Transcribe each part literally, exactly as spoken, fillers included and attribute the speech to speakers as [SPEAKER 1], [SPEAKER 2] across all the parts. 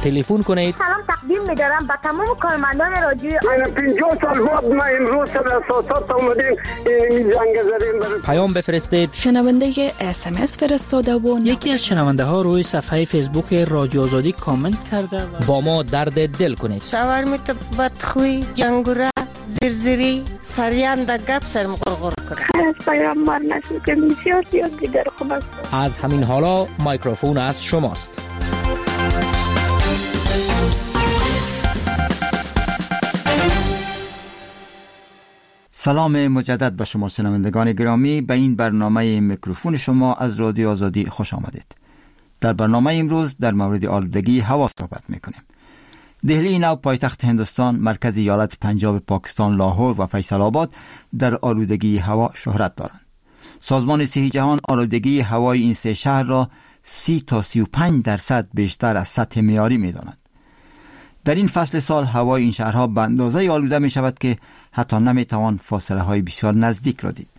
[SPEAKER 1] تلفن کنید.
[SPEAKER 2] سلام تقدیم می‌دارم به تمام کارمندان رادیو.
[SPEAKER 3] من پنجاه سال بعد ما امروز سر اساسات اومدیم این جنگ زدیم.
[SPEAKER 1] پیام بفرستید.
[SPEAKER 4] شنونده اس ام اس فرستاده و
[SPEAKER 5] یکی از شنونده ها روی صفحه فیسبوک رادیو آزادی کامنت کرده و
[SPEAKER 1] با ما درد دل کنید.
[SPEAKER 6] شاورمیت بدخوی جنگوره زرزری سریان در گپ سرم غرغر کنه.
[SPEAKER 2] از پیامبر نسل که بسیار زیاد دیگر خوب است.
[SPEAKER 1] از همین حالا میکروفون از شماست.
[SPEAKER 7] سلام مجدد به شما شنوندگان گرامی، به این برنامه میکروفون شما از رادیو آزادی خوش آمدید. در برنامه امروز در مورد آلودگی هوا صحبت میکنیم. دهلی نو پایتخت هندوستان، مرکز ایالت پنجاب پاکستان لاهور و فیصل آباد در آلودگی هوا شهرت دارند. سازمان صحی جهان آلودگی هوای این سه شهر را سی تا سی و پنج درصد بیشتر از سطح معیاری می‌داند. در این فصل سال هوای این شهرها به اندازه آلوده می شود که حتی نمی توان فاصله های بسیار نزدیک را دید.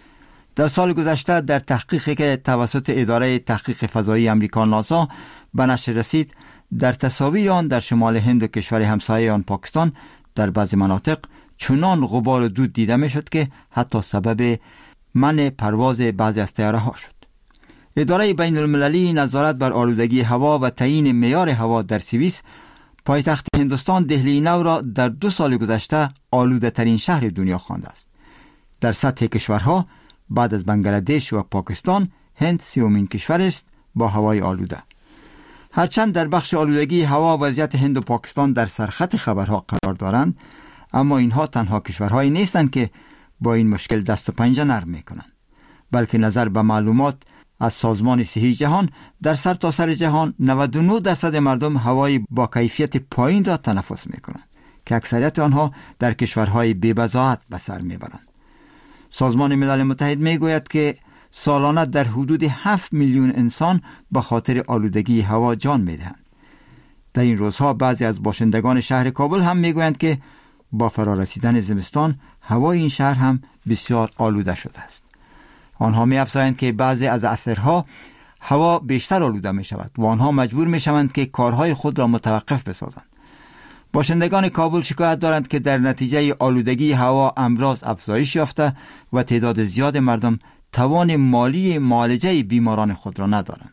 [SPEAKER 7] در سال گذشته در تحقیقی که توسط اداره تحقیق فضایی امریکا ناسا به نشر رسید، در تصاویر آن در شمال هند و کشور همسایه آن پاکستان در بعضی مناطق چنان غبار و دود دیده می شد که حتی سبب منع پرواز بعضی از طیاره ها شد. اداره بین المللی نظارت بر آلودگی هوا و تعیین معیار هوا در سوئیس پایتخت هندوستان دهلی نو را در دو سال گذشته آلوده ترین شهر دنیا خوانده است. در سطح کشورها بعد از بنگلادش و پاکستان، هند سومین کشور است با هوای آلوده. هرچند در بخش آلودگی هوا وضعیت هند و پاکستان در سرخط خبرها قرار دارند، اما اینها تنها کشورهایی نیستند که با این مشکل دست و پنجه نرم میکنند، بلکه نظر به معلومات از سازمان صحی جهان در سرتاسر جهان نود و نه درصد مردم هوای با کیفیت پایین را تنفس میکنند که اکثریت آنها در کشورهای بی‌بضاعت به سر میبرند. سازمان ملل متحد میگوید که سالانه در حدود هفت میلیون انسان به خاطر آلودگی هوا جان میدهند. در این روزها بعضی از باشندگان شهر کابل هم میگویند که با فرارسیدن زمستان هوای این شهر هم بسیار آلوده شده است. آنها می افزایند که بعضی از عصرها هوا بیشتر آلوده می شود و آنها مجبور می شوند که کارهای خود را متوقف بسازند. باشندگان کابل شکایت دارند که در نتیجه آلودگی هوا امراض افزایش یافته و تعداد زیاد مردم توان مالی معالجه بیماران خود را ندارند.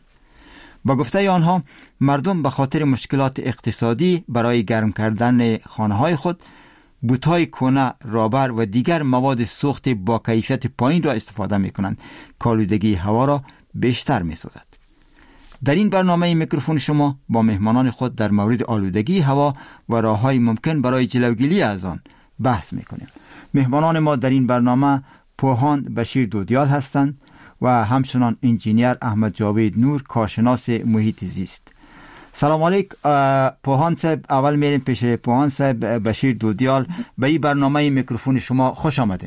[SPEAKER 7] با گفته آنها، مردم به خاطر مشکلات اقتصادی برای گرم کردن خانه‌های خود بوت‌های کهنه، رابر و دیگر مواد سوخت با کیفیت پایین را استفاده می‌کنند که آلودگی هوا را بیشتر می‌سازد. در این برنامه میکروفون شما با مهمانان خود در مورد آلودگی هوا و راه‌های ممکن برای جلوگیری از آن بحث می‌کنیم. مهمانان ما در این برنامه پوهان بشیر دودیال هستند و همچنان انجینیر احمد جاوید نور، کارشناس محیط زیست. سلام علیک پوهان صاحب. اول میریم پیش پوهان صاحب بشیر دودیال. به این برنامه میکروفون شما خوش آمده.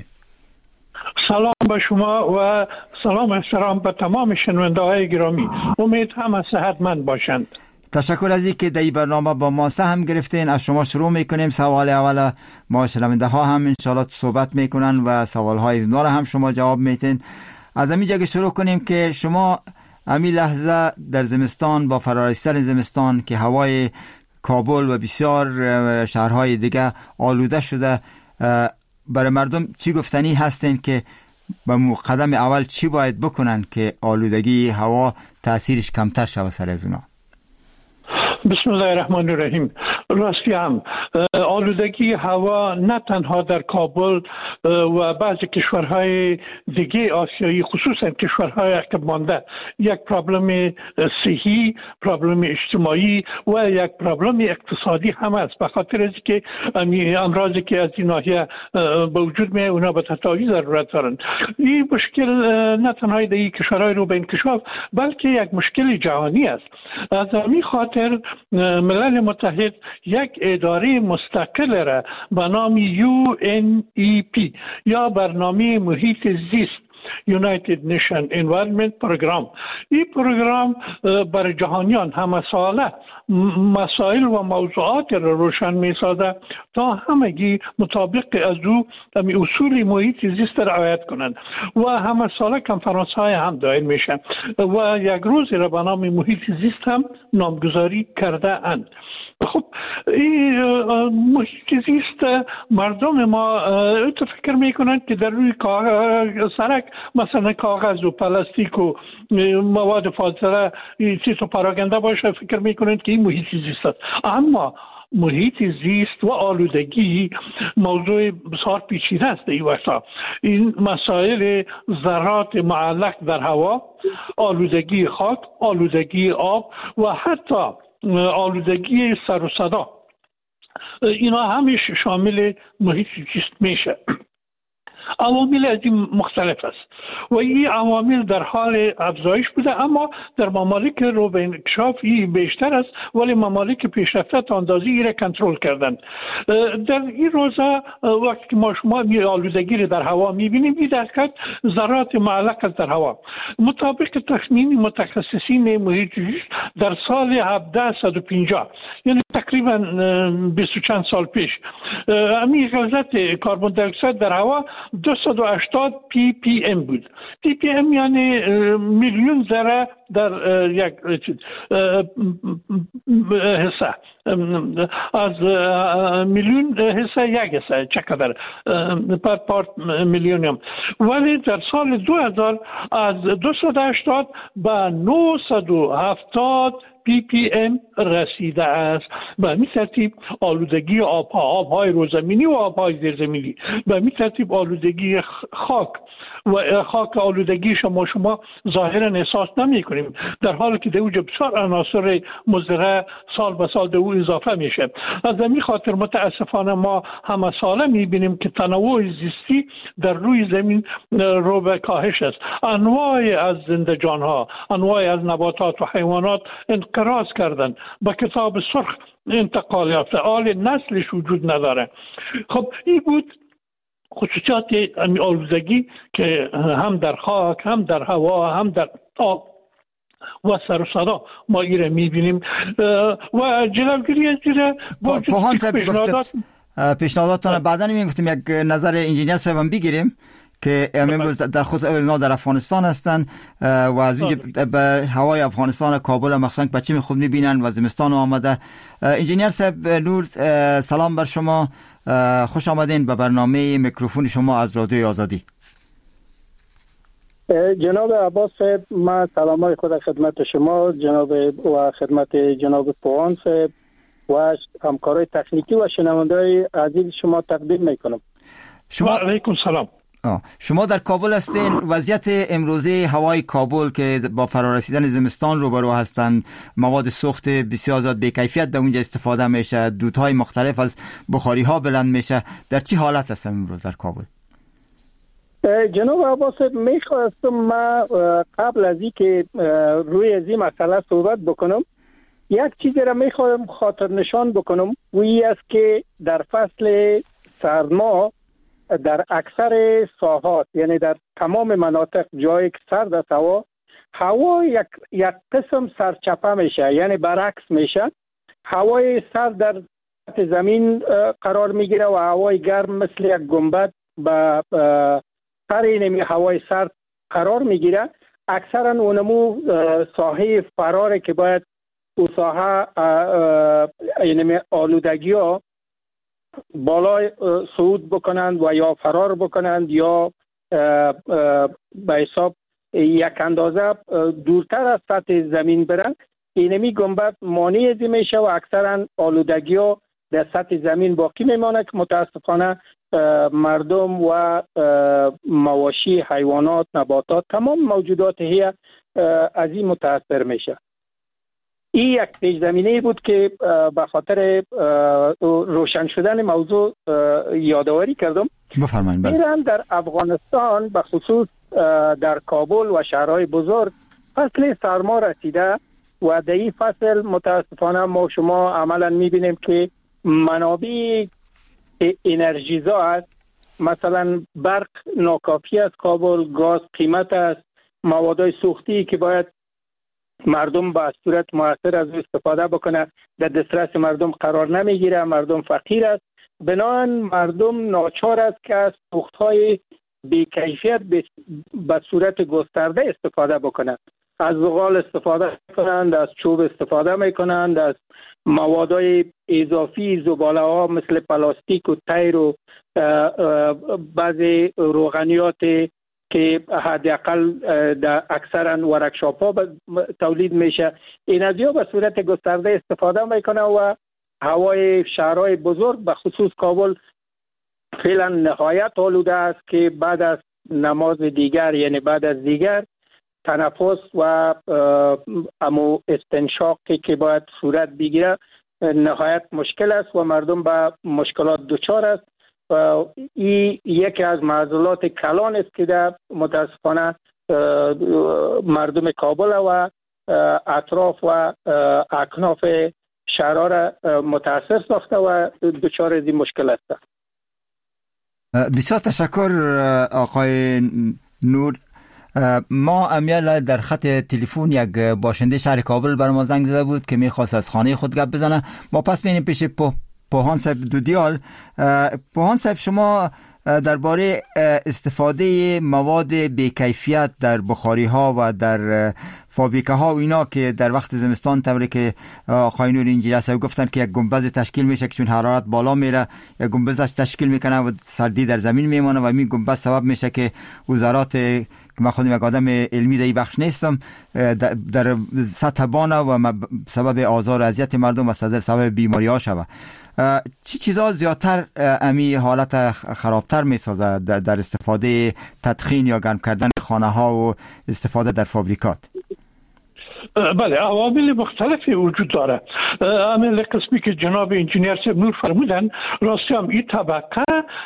[SPEAKER 8] سلام به شما و سلام احترام به تمام شنونده‌های گرامی. امید همه صحتمند باشند.
[SPEAKER 7] تشکر از اینکه در این برنامه با ما سهم گرفتین. از شما شروع میکنیم. سوال اول ما شنونده ها هم انشاءالله صحبت میکنن و سوال های اونا را هم شما جواب میتین. از همین جگه شروع کنیم که شما همین لحظه در زمستان با فرارسیدن زمستان که هوای کابل و بسیار شهرهای دیگه آلوده شده، برای مردم چی گفتنی هستین که با قدم اول چی باید بکنن که آلودگی هوا تأثیرش کمتر شود سر از اونا؟
[SPEAKER 8] بسم الله الرحمن الرحیم. راستی هم آلودگی هوا نه تنها در کابل و بعضی کشورهای دیگه آسیایی، خصوصا کشورهای عقب مانده، یک پرابلم صحی، پرابلم اجتماعی و یک پرابلم اقتصادی هم است، به خاطر از که امراضی که از این ناحیه به وجود میاد اونا به تداوی ضرورت دارند. این مشکل نه تنها در این کشورهای رو به انکشاف بلکه یک مشکل جهانی است. از همین خاطر ملل متحد یک اداره مستقل را به نام یو ان ای پی یا برنامه محیط زیست United Nation Environment Program. این پروگرام برای جهانیان همه ساله مسائل و موضوعات را روشن می سازد تا همگی مطابق از او اصول محیط زیست رعایت کنند و همه ساله کنفرانس های هم دایر میشه و یک روزی را به نام محیط زیست هم نامگذاری کرده اند. خب این محیط زیست مردم ما تو فکر میکنند که در روی سرک مثلا کاغذ و پلاستیک و مواد فاضله چیز پراکنده باشه، فکر میکنند که این محیط زیست است. اما محیط زیست و آلودگی موضوع بسیار پیچیده است. این وقتا این مسائل ذرات معلق در هوا، آلودگی خاک، آلودگی آب و حتی آلودگی سر و صدا، اینا همیش شامل محیط زیست میشه. عوامل از این مختلف است و این عوامل در حال افزایش بوده، اما در ممالک رو به انکشاف این بیشتر است، ولی ممالک پیشرفته تا اندازی این را کنترل کردن. در این روزا وقتی که ما شما می آلودگی رو در هوا میبینیم، این دقیقاً ذرات معلق است در هوا. مطابق تخمین متخصصین محیط زیست در سال هفده پنجاه، یعنی تقریبا بیست و چند سال پیش، همین غلظت کربن دی اکساید در هوا دویست و هشتاد پی پی ام بود. پی پی ام یعنی میلیون ذره در یک حصه، از میلیون حصه یک حصه چقدر پر پارت میلیونیم، ولی در سال دو هزار از دویست و هشتاد به نهصد و هفتاد پی پی ام رسیده است. به همین ترتیب آلودگی آبها، آبهای روزمینی و آبهای زیرزمینی، به همین ترتیب آلودگی خاک و خاک آلودگی شما شما ظاهرا احساس نمی کنیم، در حالی که در اوج بسیار عناصر مضره سال به سال در او اضافه میشه. از همین خاطر متاسفانه ما همه ساله میبینیم که تنوع زیستی در روی زمین رو به کاهش است. انواع از زنده جانها، انواع از نباتات و حیوانات انقراض کردن، به کتاب سرخ انتقال یافته، آل نسلش وجود نداره. خب این بود خصوصیات آلودگی که هم در خاک، هم در هوا، هم در آب و سر و صدا ما ایره میبینیم و جلوگیری از ایره با
[SPEAKER 7] پیشنهادات پیشنهاداتان بعدا میگفتیم یک نظر انجینیر صاحب هم بگیریم که امروز در خود اونا در افغانستان هستن و از اینجا به هوای افغانستان کابل مخصوصا بچه خود میبینن و زمستان آمده. انجینیر صاحب نور، سلام بر شما، خوش آمدین به برنامه میکروفون شما از رادیوی آزادی.
[SPEAKER 9] جناب عباس صاحب، من سلامای خود خدمت شما جناب و خدمت جناب پوان صاحب و همکارای تکنیکی و شنونده‌های عزیز شما تقدیم میکنم.
[SPEAKER 8] شما علیکم سلام.
[SPEAKER 7] آه. شما در کابل هستین. وضعیت امروزه هوای کابل که با فرارسیدن زمستان روبرو هستند، مواد سوخت بسیار زیاد بی‌کیفیت در اونجا استفاده میشه، دودهای مختلف از بخاری ها بلند میشه، در چی حالت هستن امروز در کابل؟
[SPEAKER 9] جناب عباس، میخواستم ما قبل از این که روی از این مسئله صحبت بکنم یک چیزی را میخواهم خاطر نشان بکنم، و این است که در فصل سرما در اکثر ساحات، یعنی در تمام مناطق جایی که سرد است هوا، هوا یک یک قسم سرچپه میشه، یعنی برعکس میشه. هوای سرد در سطح زمین قرار میگیره و هوای گرم مثل یک گنبد به سر این هوای سرد قرار میگیره. اکثرا اونمو ساحه فراره که باید او ساحه یعنی آلودگی ها بالای صعود بکنند و یا فرار بکنند یا به حساب یک اندازه دورتر از سطح زمین برند. اینمی گنبد مانع ازی میشه و اکثرا آلودگی ها در سطح زمین باقی میمانه که متاسفانه مردم و مواشی، حیوانات، نباتات، تمام موجودات هی از این متاثر میشه. این یک پیش زمینه بود که به خاطر روشن شدن موضوع یادآوری کردم.
[SPEAKER 7] بفرمایید.
[SPEAKER 9] ایران در افغانستان به خصوص در کابل و شهرهای بزرگ فصل سرما رسیده و در این فصل متاسفانه ما شما عملا میبینیم که منابع انرژیزا است مثلا برق ناکافی است کابل، گاز قیمت است، موادهای سوختی که باید مردم با صورت مؤثر از استفاده بکنه در دسترس مردم قرار نمیگیره، مردم فقیر است. بنابراین مردم ناچار است که از سوختهای بی‌کیفیت به صورت گسترده استفاده بکنند. از زغال استفاده میکنند، از چوب استفاده میکنند، از موادهای اضافی زباله ها مثل پلاستیک و تیر و بعضی روغنیات که حداقل در اکثرا ورکشاپ ها تولید میشه، این از یا به صورت گسترده استفاده میکنه و هوای شهرهای بزرگ به خصوص کابل فعلا نهایت آلوده است که بعد از نماز دیگر یعنی بعد از دیگر تنفس و امو استنشاقی که باید صورت بگیره نهایت مشکل است و مردم به مشکلات دچار است. این یکی از معضلات کلان است که در متاسفانه مردم کابل و اطراف و اکناف شهرها را متاثر ساخته و دچار از این مشکل است.
[SPEAKER 7] بسیار تشکر آقای نور. ما امیال در خط تلفن یک باشنده شهر کابل بر ما زنگ زده بود که میخواست از خانه خود گپ بزنه. ما پس بینیم پیش پوهان صاحب دودیال. پوهان صاحب، شما درباره استفاده مواد بی‌کیفیت در بخاری ها و در فابریکه ها و اینا که در وقت زمستان طوری که آقای نور انجینیر صاحب گفتن که یک گنبد تشکیل میشه که چون حرارت بالا میره یک گنبدش تشکیل میکنه و سردی در زمین میمونه و این گنبد سبب میشه که وزارات که من خودم یک آدم علمی در این بخش نیستم در سطح بانه و سبب آزار و اذیت مردم و سبب بیماری ها شوه. چی چیزا زیادتر امی حالت خرابتر میسازه در استفاده تدخین یا گرم کردن خانه ها و استفاده در فابریکات؟
[SPEAKER 8] بله، عوامل مختلفی وجود داره. عامل قسمی که جناب انجینیر صاحب نور فرمودن راستی هم این طبقه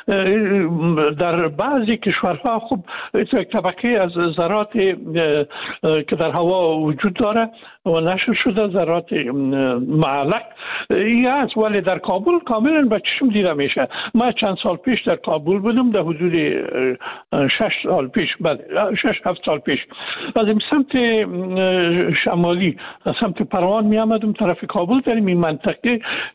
[SPEAKER 8] در بعضی کشورها خوب طبقه از ذرات که در هوا وجود داره و نشر شده ذرات معلق این است، ولی در کابل کاملا به چشم دیده میشه. من چند سال پیش در کابل بودم، در حدود شش سال پیش، بله شش هفت سال پیش از این سمت شمالی از سمت پروان می آمدم طرف کابل. در این منطقه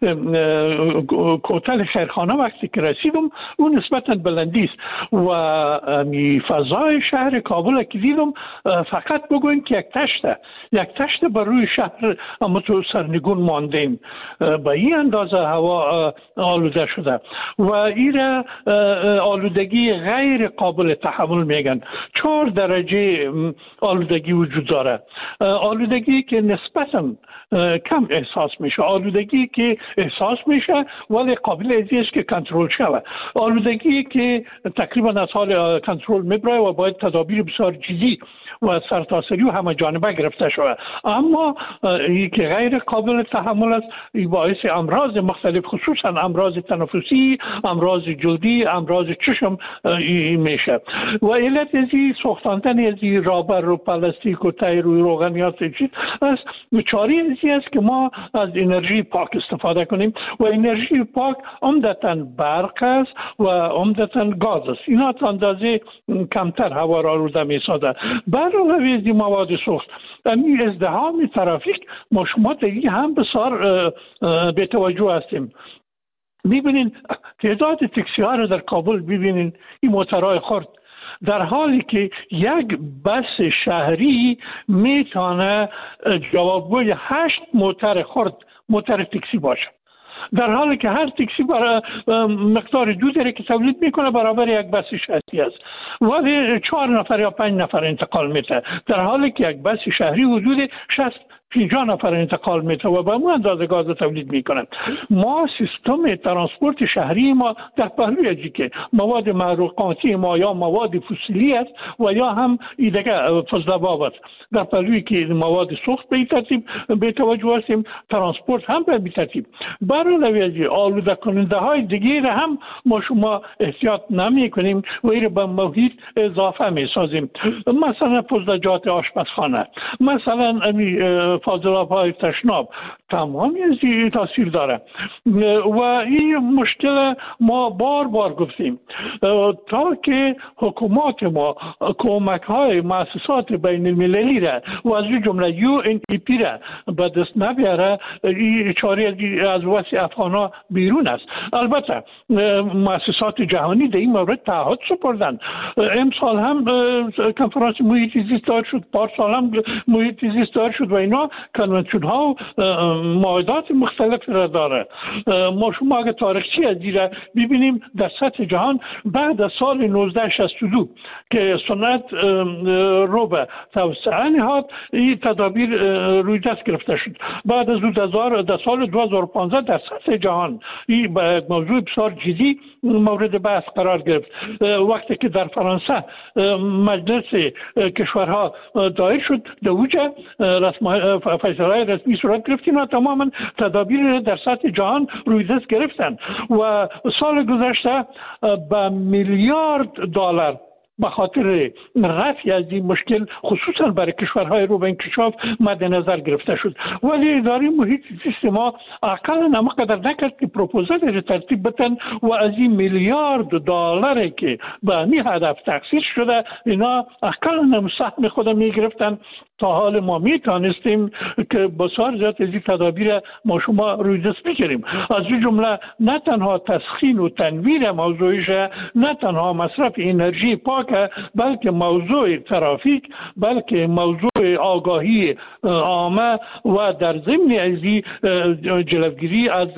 [SPEAKER 8] کوتل خیرخانه وقتی که رسیدم اون نسبتا بلندی است و می فضای شهر کابل که دیدم فقط بگوین که یک تشته یک تشته بر روی شهر اما تو سرنگون ماندیم. با این اندازه هوا آلوده شده و این آلودگی غیر قابل تحمل میگن. چهار درجه آلودگی وجود داره. آلودگی که نسبتاً کم احساس میشه، آلودگی که احساس میشه ولی قابل است که کنترل شود، آلودگی که تقریبا از حال کنترل میبره و باید تدابیر بسیار جدی و سرتاسری و همه جانبه گرفته شود. اما این که غیر قابل تحمل است، این باعث امراض مختلف خصوصا امراض تنفسی، امراض جلدی، امراض چشم میشه و علت ازی سوختاندن ازی رابر و پلاستیک و تیر و روغنیات چیز است. چاره ازی است که ما از انرژی پاک استفاده کنیم و انرژی پاک عمدتاً برق است و عمدتاً گاز است. اینا تا اندازه کمتر هوا را آلوده میسازه. علاوه از این مواد سوخت این ازدحام ترافیک ما شما دیگه هم بسیار به توجه هستیم. میبینین تعداد تاکسی ها رو در کابل ببینین، این موترهای خرد، در حالی که یک بس شهری میتونه جوابگوی هشت موتر خرد موتر تاکسی باشه، در حالی که هر تاکسی برای مقدار دو داره که تولید میکنه برابر یک بس شهری است ولی چهار نفر یا پنج نفر انتقال میده، در حالی که یک بس شهری حدود شصت پنجاه نفر انتقال میده و به اون اندازه گاز تولید میکنن. ما سیستم ترانسپورت شهری ما در پهلوی ازی که مواد محروقاتی ما یا مواد فسیلی است و یا هم ایدگه فضلباب است، در پهلوی که مواد سوخت به این ترتیب به توجه هستیم، ترانسپورت هم به این ترتیب. برای ازی آلوده کننده های دیگه هم ما شما احتیاط نمی کنیم و این به محیط اضافه می سازیم. مثلا فضلجات آشپزخانه، مثلا فاضلاب‌های تشناب، تمامی از این تاثیر داره و این مشکل ما بار بار گفتیم تا که حکومات ما کمک های مؤسسات بین المللی را و از جمله یو ان ای پی را به دست نبیاره، این چاره از وسع افغان بیرون است. البته مؤسسات جهانی در این مورد تعهد سپردن. امسال هم کنفرانس محیط زیست دار شد، پارسال هم محیط زیست دار شد و اینا کنونشن ها و معاهدات مختلف را داره. ما شما اگه تاریخچی از دیره ببینیم در سطح جهان بعد از سال نوزده شصت و دو که سنت رو به توسعه نهاد، این تدابیر روی دست گرفته شد. بعد از در سال دو هزار و پانزده در سطح جهان این موضوع بسیار جدی مورد بحث قرار گرفت. وقتی که در فرانسه مجلس کشورها دایر شد، در اوجه فیصله رسمی صورت گرفت، اینا تماما تدابیر در سطح جهان روی دست گرفتن و سال گذشته به میلیارد دلار به خاطر رفع از این مشکل خصوصا برای کشورهای رو به انکشاف مد نظر گرفته شد. ولی اداره محیط زیست ما اقلا نمقدر نکرد که پروپوزال را ترتیب بتن و از این میلیارد دلاری که به این هدف تخصیص شده اینا اقلا نمسهم خود می گرفتن. تا حال ما می توانستیم که بسیار زیاد از این تدابیر ما شما روی دست بگیریم. از این جمله نه تنها تسخین و تنویر موضوعش، نه تنها مصرف انرژی پاک، بلکه موضوع ترافیک، بلکه موضوع آگاهی عامه و در ضمن ازی جلوگیری از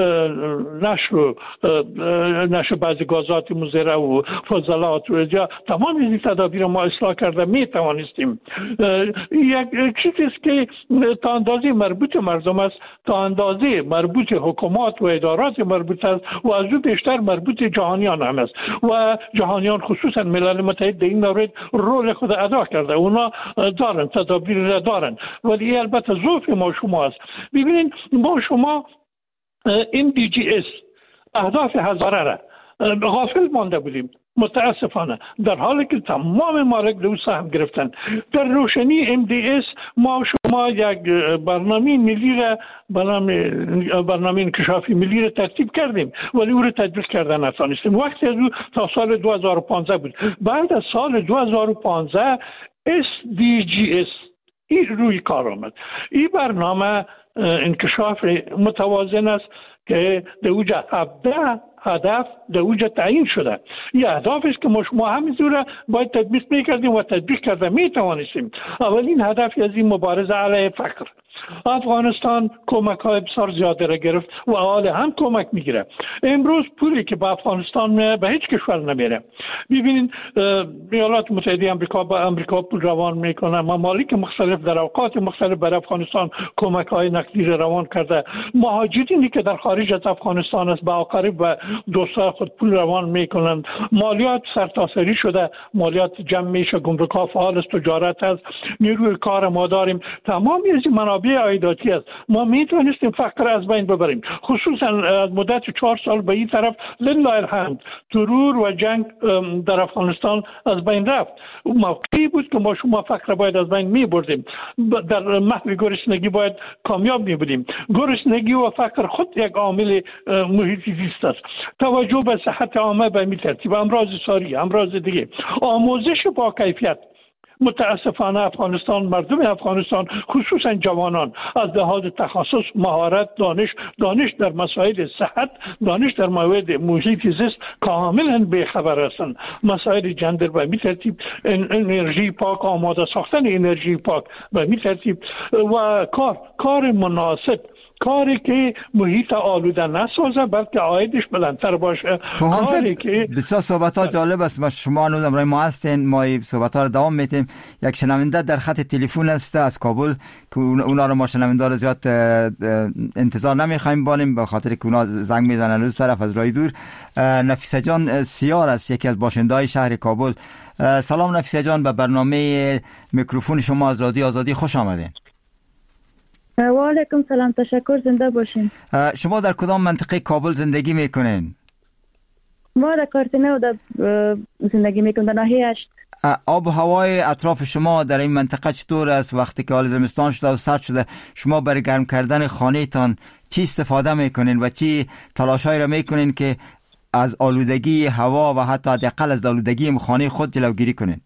[SPEAKER 8] نشر نشر بعضی گازات مضر و فضلات و یا تمام این تدابیر ما اصلاح کرده می توانستیم. یک چیزی است که تا اندازه مربوط مردم است، تا اندازه مربوط حکومات و ادارات مربوط است و از او بیشتر مربوط جهانیان هم است و جهانیان خصوصا ملل متحد در این مورد رول خود ادا کرده. اونا دارن تدابیر را دارن ولی البته ضعف ما شما است. ببینید ما شما ام دی جی اس اهداف هزاره را غافل مانده بودیم متاسفانه، در حالی که تمام مالک دو سهم گرفتن. در روشنی ام دی اس ما شما یک برنامه ملی را برنامه انکشافی ملی را ترتیب کردیم ولی او را تطبیق کردن نتوانستیم. وقتی از او تا سال دو هزار و پانزده بود. بعد از سال دو هزار و پانزده اس دی جی اس این روی کار آمد. این برنامه انکشاف متوازن است که در اوجه هفده هدف در اوجه تعیین شده. یه اهداف است که ما شما همینجوره باید تطبیق میکردیم و تطبیق کرده میتوانستیم. اولین هدف از این مبارزه علیه فقر. افغانستان کمک های بسیار زیاده را گرفت و حال هم کمک میگیره. امروز پولی که به افغانستان به هیچ کشور نمیره. ببینید ایالات متحده آمریکا به امریکا پول روان میکنه، ممالک مختلف در اوقات مختلف برای افغانستان کمک های نقدی را روان کرده. مهاجرینی که در خارج از افغانستان است به اقارب و دوستان خود پول روان میکنند. مالیات سرتاسری شده، مالیات جمع میشه، گمرک ها فعال است، تجارت است، نیروی کار ما داریم. تمام از منابع عایداتی است. ما میتونستیم فقر از بین ببریم. خصوصا از مدت چهار سال به این طرف لله الحمد ترور و جنگ در افغانستان از بین رفت. موقعی بود که ما شما فقر باید از بین میبردیم. در محو گرسنگی باید کامیاب میبودیم. گرسنگی و فقر خود یک عامل محیط زیست است. توجه به صحت عامه به این ترتیب، امراض ساری، امراض دیگه، آموزش با کیفیت. متاسفانه افغانستان، مردم افغانستان خصوصا جوانان از لحاظ تخصص، مهارت، دانش دانش در مسائل صحت، دانش در موارد محیط زیست کاملا بی‌خبر هستند. مسائل جندر به این ترتیب، انرژی پاک، آماده ساختن انرژی پاک به این ترتیب و کار کار مناسب، کاری که محیط آلوده نسازه بلکه عایدش بلندتر باشه. کاری که
[SPEAKER 7] بسیار صحبت ها جالب است. ما شما هنوز امروز ما هستین، ما صحبت ها رو دوام میتیم. یک شنونده در خط تلفن است از کابل که اونا رو ما شنونده رو زیاد انتظار نمیخوایم بانیم به خاطر که اونا زنگ میزنن از طرف از راه دور. نفیسه جان سیار است، یکی از باشنده‌های شهر کابل. سلام نفیسه جان، به برنامه میکروفون شما از رادیو آزادی خوش آمدین.
[SPEAKER 10] و علیکم سلام، تشکر، زنده باشین.
[SPEAKER 7] شما در کدام منطقه کابل زندگی میکنین؟
[SPEAKER 10] ما در کارتنه در زندگی میکنم، در ناحیه هشت.
[SPEAKER 7] آب و هوای اطراف شما در این منطقه چطور است؟ وقتی که حال زمستان شده و سرد شده، شما برای گرم کردن خانه تان چی استفاده میکنین و چی تلاشایی را میکنین که از آلودگی هوا و حتی حداقل از آلودگی خانه خود جلوگیری کنین؟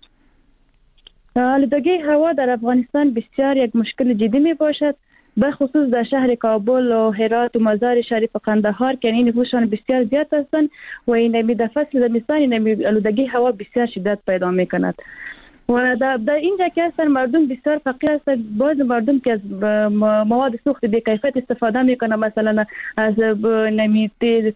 [SPEAKER 10] آلودگی هوا در افغانستان بسیار یک مشکل جدی می باشد، به خصوص در شهر کابل و هرات و مزار شریف و قندهار که این نفوسشان بسیار زیاد هستند و این در فصل زمستان این آلودگی هوا بسیار شدت پیدا می کند. و در, در اینجا که هستن مردم بسیار فقیر هستند. باز مردم که از مواد سوخت بی کیفیت استفاده میکنه، مثلا از نمی تیز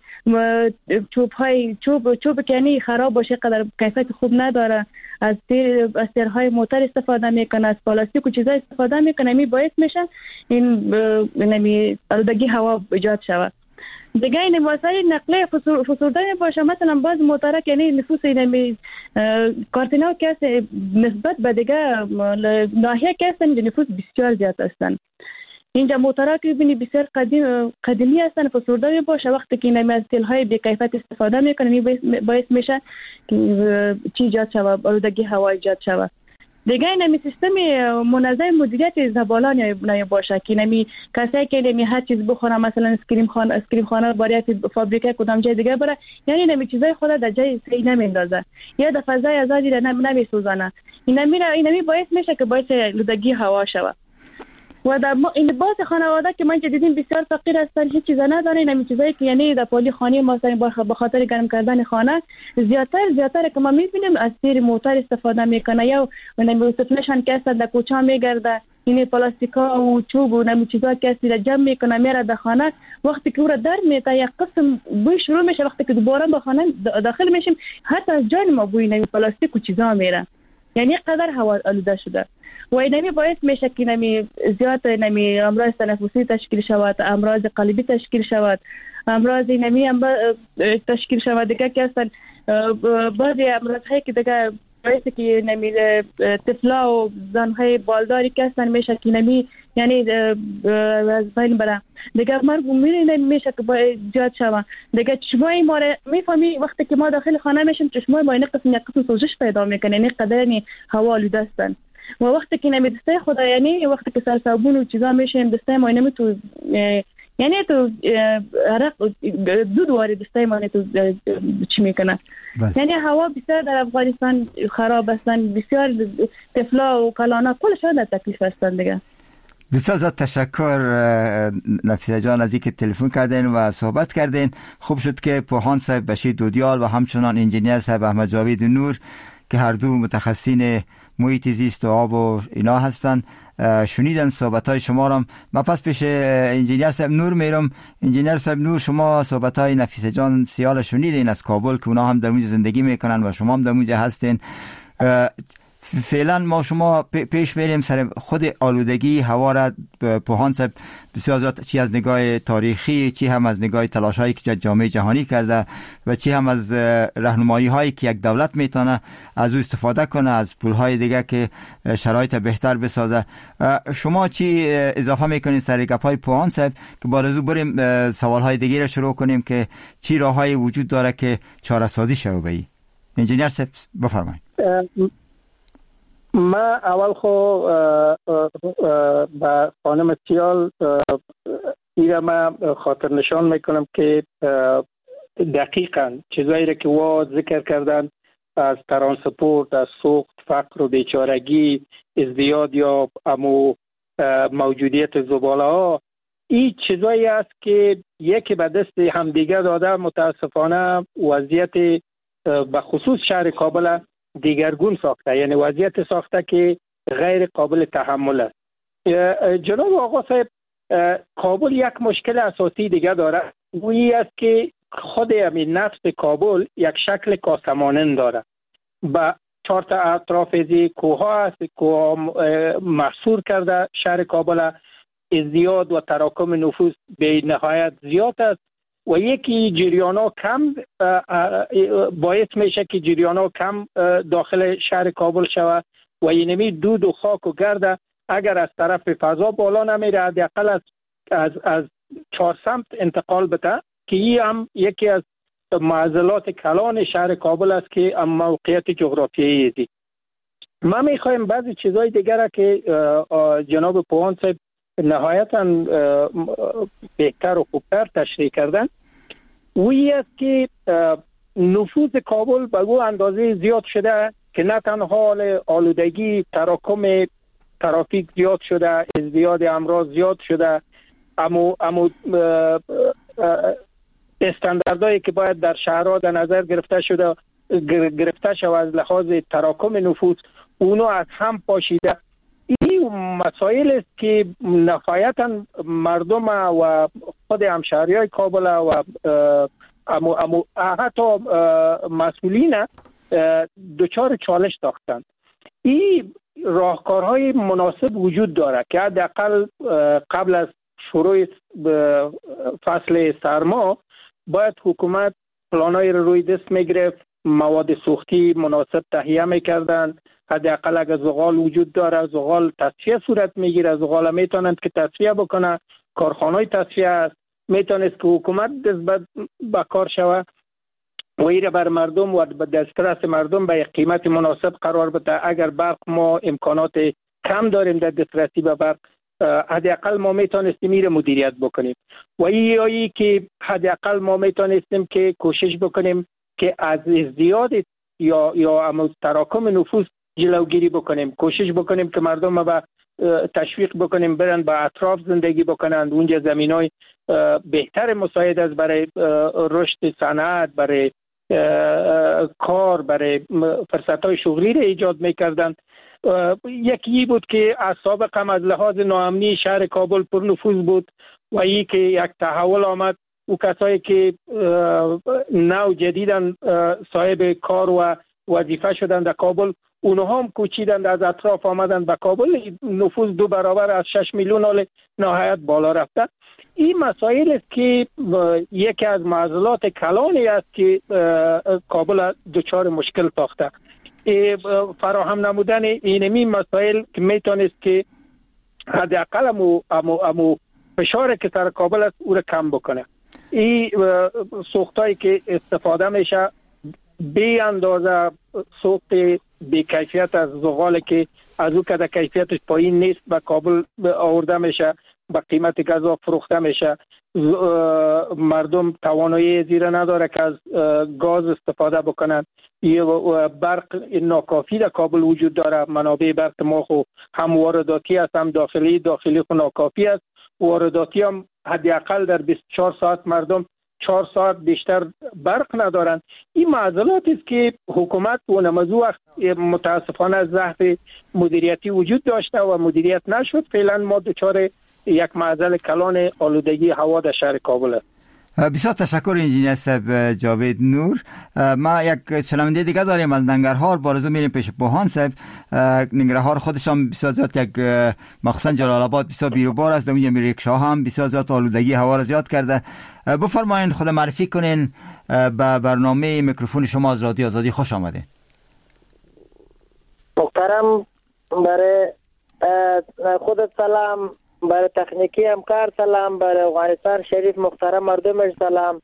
[SPEAKER 10] چوب های چوب چوب کنی خراب باشه، قدر کیفیت خوب نداره، از تیر از تیرهای موتور استفاده میکنه، از پلاستیک و چیزا استفاده میکنه، می باعث میشن این نمی آلودگی هوا ایجاد شود. دیگه این وسایل نقلیه فسرده باشه، مثلا باز موتورک یعنی نفوس این کارتینا که نسبت به دیگه ناحیه که هستن نفوس بسیار زیاد هستن. اینجا موتورک ببینی بسیار قدیم قدیمی هستن، فسرده باشه، وقتی که این از تیل‌های بی کیفیت استفاده میکنه باعث میشه که چی ایجاد شود، آلودگی هوا ایجاد شود. دیگه نمی سیستم منظم مدیریت زبالان نمی باشه که نمی کسایی که نمی هر چیز بخوره، مثلا اسکریم خانه اسکریم خانه برای فابریکه کدام جای دیگه بره، یعنی نمی چیزای خود در جای صحیح نمیندازه یا در فضای آزادی نمی نمیسوزانه. این نمی این نمی باعث میشه که باعث آلودگی هوا شود. و در این باز خانواده که من دیدیم بسیار فقیر هستن، هیچ چیز ندارن، این چیزایی که یعنی در پلی خانه ما مثلا به خاطر گرم کردن خانه زیاتر زیاتر که ما میبینیم از تیر موتور استفاده میکنه یا نمی سفنشان که است در کوچه میگرده، این پلاستیکا و چوب و نمی چیزا که است در جمع میکنه میره در خانه، وقتی که اون در میته یک قسم بوی شروع میشه، وقتی که دوباره به خانه داخل میشیم حتی از جان ما بوی نمی پلاستیک و چیزا میره، یعنی قدر هوا آلوده شده. و اینمی باعث میشه که نمی زیاد نمی امراض تنفسی تشکیل شود، امراض قلبی تشکیل شود، امراض نمی تشکیل شود دیگه که اصلا بعضی امراض هایی که دیگه باعث که نمی طفلا و زنهای بالداری که اصلا میشه که نمی یعنی از بین بره دیگه مرگ میره میشه که باید زیاد شود. دیگه چشمای ما میفهمی وقتی که ما داخل خانه میشیم چشمای ما این قسم یک قسم سوزش پیدا میکنه، یعنی قدر هوا آلوده هستن. و وقتی که نمی دسته خدا یعنی وقتی که سر صابون و چیزا میشه دسته ما نمی تو یعنی تو عرق دود وارد دسته ما تو چی میکنه. یعنی هوا بسیار در افغانستان خراب هستن، بسیار طفلا و کلانا کلشون در تکلیف هستن دیگه.
[SPEAKER 7] بسیار زیاد تشکر نفیسه جان از اینکه تلفن کردین و صحبت کردین. خوب شد که پوهان صاحب بشیر دودیال و همچنان انجینیر صاحب احمد جاوید نور که هر دو متخصصین محیط زیست و آب و اینا هستن شنیدن صحبت‌های شما را. من پس پیش انجینیر صاحب نور میرم. انجینیر صاحب نور، شما صحبت‌های نفیسه جان سیال شنیدین از کابل که اونا هم در اونجا زندگی میکنن و شما هم در اونجا هستین. فعلا ما شما پیش میریم سر خود آلودگی هوا را. پوهان صاحب بسیار زیاد چی از نگاه تاریخی، چی هم از نگاه تلاش هایی که جامعه جهانی کرده و چی هم از راهنمایی هایی که یک دولت میتونه از او استفاده کنه، از پول های دیگه که شرایط بهتر بسازه. شما چی اضافه میکنید سر گپ های پوهان صاحب که بارزو بریم سوال های دیگه را شروع کنیم که چی راه های وجود داره که چاره سازی شه؟ بی انجینیر صاحب بفرمایید.
[SPEAKER 9] ما اول خو با خانم سیال ایره ما خاطر نشان میکنم که دقیقا چیزایی را که وا ذکر کردن از ترانسپورت، از سوخت، فقر و بیچارگی، ازدیاد یا امو موجودیت زباله ها، این چیزایی است که یکی به دست همدیگه داده متاسفانه وضعیت به خصوص شهر کابل دیگرگون ساخته، یعنی وضعیت ساخته که غیر قابل تحمل است. جناب آقا صاحب، کابل یک مشکل اساسی دیگه داره، وی است که خود همین نفس کابل یک شکل کاسمانند داره. با چهار تا اطراف از کوه است، کوه محصور کرده شهر کابل، ازدیاد و تراکم نفوس به نهایت زیاد است و یکی جریانا کم باعث میشه که جریانا کم داخل شهر کابل شود و اینمی دود و خاک و گرد اگر از طرف فضا بالا نمیره حداقل از از از چهار سمت انتقال بده که این هم یکی از معضلات کلان شهر کابل است که موقعیت جغرافیایی دی. ما میخوایم بعضی چیزهای دیگر که جناب پوهان صاحب نهایتا بهتر و خوبتر تشریح کردن، وی است که نفوذ کابل به او اندازه زیاد شده که نه تنها حال آلودگی، تراکم ترافیک زیاد شده، ازدیاد امراض زیاد شده، اما اما استانداردهایی که باید در شهرها در نظر گرفته شده گرفته شود از لحاظ تراکم نفوس اونو از هم پاشیده. این مسائل است که نهایتا مردم و خود همشهریای کابل و امو امو حتی مسئولین دچار چالش داشتند. این راهکارهای مناسب وجود دارد که حداقل قبل از شروع فصل سرما باید حکومت پلانای رو روی دست میگرفت، مواد سوختی مناسب تهیه میکردن. حداقل اگر زغال وجود داره، زغال تصفیه صورت میگیره، زغال میتونند که تصفیه بکنه، کارخانه‌های تصفیه است، میتونست که حکومت دست به کار شوه و ایره بر مردم و به دسترس مردم به قیمت مناسب قرار بده. اگر برق ما امکانات کم داریم در دسترسی به برق، حداقل ما میتونستیم ایره مدیریت بکنیم و ای که حداقل ما میتونستیم که کوشش بکنیم که از ازدیاد یا یا تراکم نفوس جلوگیری بکنیم، کوشش بکنیم که مردم به تشویق بکنیم برن به اطراف زندگی بکنند. اونجا زمینای بهتر مساعد است برای رشد صنعت، برای کار، برای فرصت‌های شغلی را ایجاد میکردند. یکی بود که از سابق هم از لحاظ ناامنی شهر کابل پر نفوذ بود و ای که یک تحول آمد، او کسایی که نو جدیدن صاحب کار و وظیفه شدن در کابل، اونها هم کوچیدند، از اطراف آمدند به کابل. نفوذ دو برابر از شش میلیون حال نهایت بالا رفته. این مسائل است که یکی از معضلات کلانی است که کابل دچار مشکل ساخته. فراهم نمودن اینمی مسائل که میتونست که حداقل امو امو امو فشار که سر کابل است او را کم بکنه. این سوختایی که استفاده میشه بی اندازه سوخت بی کیفیت از زغال که از او که در کیفیتش پایین نیست به کابل آورده میشه، به قیمت گازا فروخته میشه. مردم توانایی زیرا نداره که از گاز استفاده بکنن. یه برق ناکافی در کابل وجود داره. منابع برق ما خو هم وارداتی است هم داخلی داخلی خو ناکافی است. وارداتی هم حداقل در بیست و چهار ساعت مردم چهار ساعت بیشتر برق ندارند. این معضلاتی است که حکومت و نمازو وقت متاسفانه ضعف مدیریتی وجود داشته و مدیریت نشد. فعلا ما دچار یک معضل کلان آلودگی هوا در شهر کابل است.
[SPEAKER 7] بسیار تشکر انجینیر صاحب جاوید نور. ما یک شنونده دیگه داریم از ننگرهار. بارزو میریم پیش پوهان صاحب. ننگرهار خودش هم بسیار زیاد یک مخصوصا جلال آباد بسیار بیروبار است. اونجا ریکشا هم بسیار زیاد آلودگی هوا را زیاد کرده. بفرمایید خود معرفی کنین به برنامه میکروفون شما از رادیو آزادی. خوش آمده.
[SPEAKER 11] محترم، برای خودت سلام، برای تکنیکی همکار سلام، برای افغانستان شریف محترم مردمش سلام.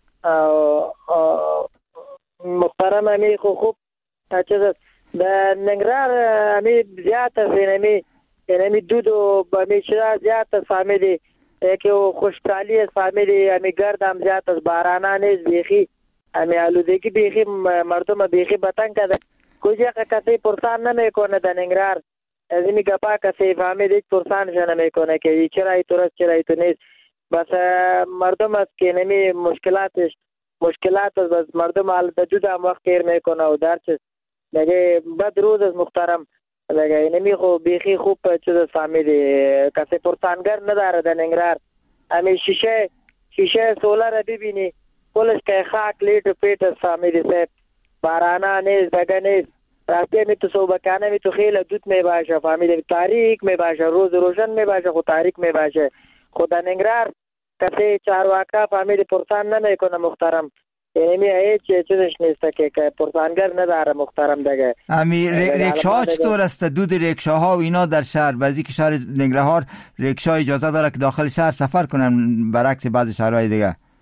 [SPEAKER 11] محترم امی خوب خوب چیز در ننگرهار امی زیاد است. اینمی اینمی دود و امی چرا زیاد است فهمیدی که خوشحالی است فهمیدی. امی گرد هم زیاد است، بارانه نیست بیخی. امی آلودگی بیخی مردم بیخی بتنگ کرده. کجا کسی پرسان نمیکنه در ننگرهار. از این گپا کسی فهمید هیچ پرسانش نمیکنه که چرا ای درست چرا ای تو نیست. بس مردم است که نمی مشکلاتش مشکلات است. بس مردم حال دجود هم وقت کیر میکنه و درچه دیگه بد روز است محترم. دیگه نمی خو بیخی خوب چیز فهمیدی کسی پرسانگر نداره در ننگرهار. همین شیشه شیشه سولار ببینی کلش که خاک لیت و پیت است فهمیدی صاحب. بارانه نیست دگه نیست. راسته می تو صوبکانه می تو خیلی دود می باشه فهمیده. تاریک می باشه، روز روشن می باشه خود تاریک می باشه. خود ننگرهار کسی چارواکا فهمیده پرسان نمی کنه محترم. یعنی هیچ چیزش نیست که پرسانگر نداره محترم دیگه.
[SPEAKER 7] امی ریکشا چطور است؟ دود ریکشاها و اینا در شهر، بعضی که شهر ننگرهار ریکشا اجازه داره که داخل شهر سفر کنن برعکس بعضی شهرهای دیگه.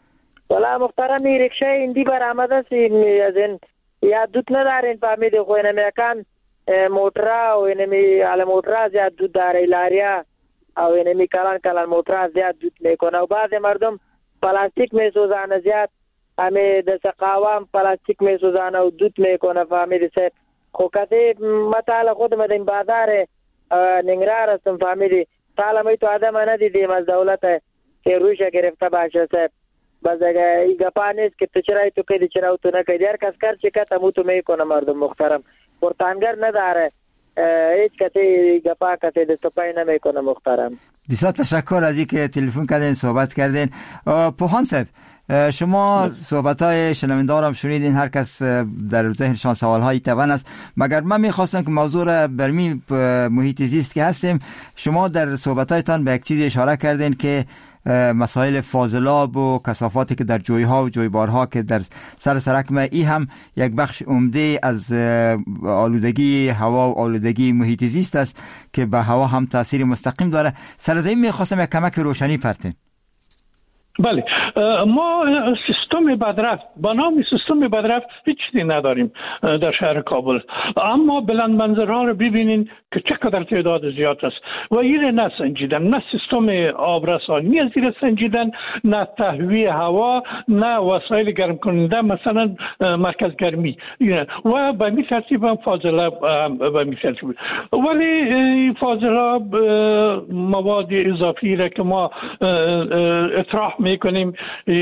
[SPEAKER 11] والا محترم ریکشه ایندی برآمده است از این یا دود ندارین فهمیدی خو اینم یکان موترا و اینمی علی موترا زیاد دود داره لاریا او اینمی کلان کلان موترا زیاد دود میکنه و بعض مردم پلاستیک میسوزانه زیاد همه دست قوام پلاستیک میسوزانه و دود میکنه فهمیدی سه خو کسی مطال خود مدین بازار ننگرهار هستم فهمیدی سال می تو آدم ندیدیم از دولت که روش گرفته باشه سه بس اگه این گپا نیست که تو چرایی تو کدی چرا تو نکدی هر کس کار چه کتا مو تو میکنه مردم محترم پرتانگر نداره هیچ کسی گپا کسی دست پای نمیکنه محترم.
[SPEAKER 7] بسیار تشکر از اینکه تلفن کردین صحبت کردین. پوهان صاحب شما صحبت های شنوندارم شنیدین، هر کس در ذهنشان سوال های توان است، مگر من میخواستم که موضوع را برمی محیط زیست که هستیم شما در صحبت هایتان به یک چیز اشاره کردین که مسائل فاضلاب و کثافاتی که در جویها و جویبارها که در سر سرک ای هم یک بخش عمده از آلودگی هوا و آلودگی محیط زیست است که به هوا هم تاثیر مستقیم داره. سر زمین میخواستم یک کمک روشنی پرتین.
[SPEAKER 8] بله ما سیستم بدرفت با نام سیستم بدرفت هیچ چیزی نداریم در شهر کابل، اما بلند منظرها رو ببینین که چقدر تعداد زیاد است و این نه سنجیدن، نه سیستم آبرسانی از این سنجیدن، نه تهویه هوا، نه وسایل گرم کننده مثلا مرکز گرمی و به می ترتیب هم فاضلاب به می ترتیب. ولی فاضلاب مواد اضافی را که ما اطراح میکنیم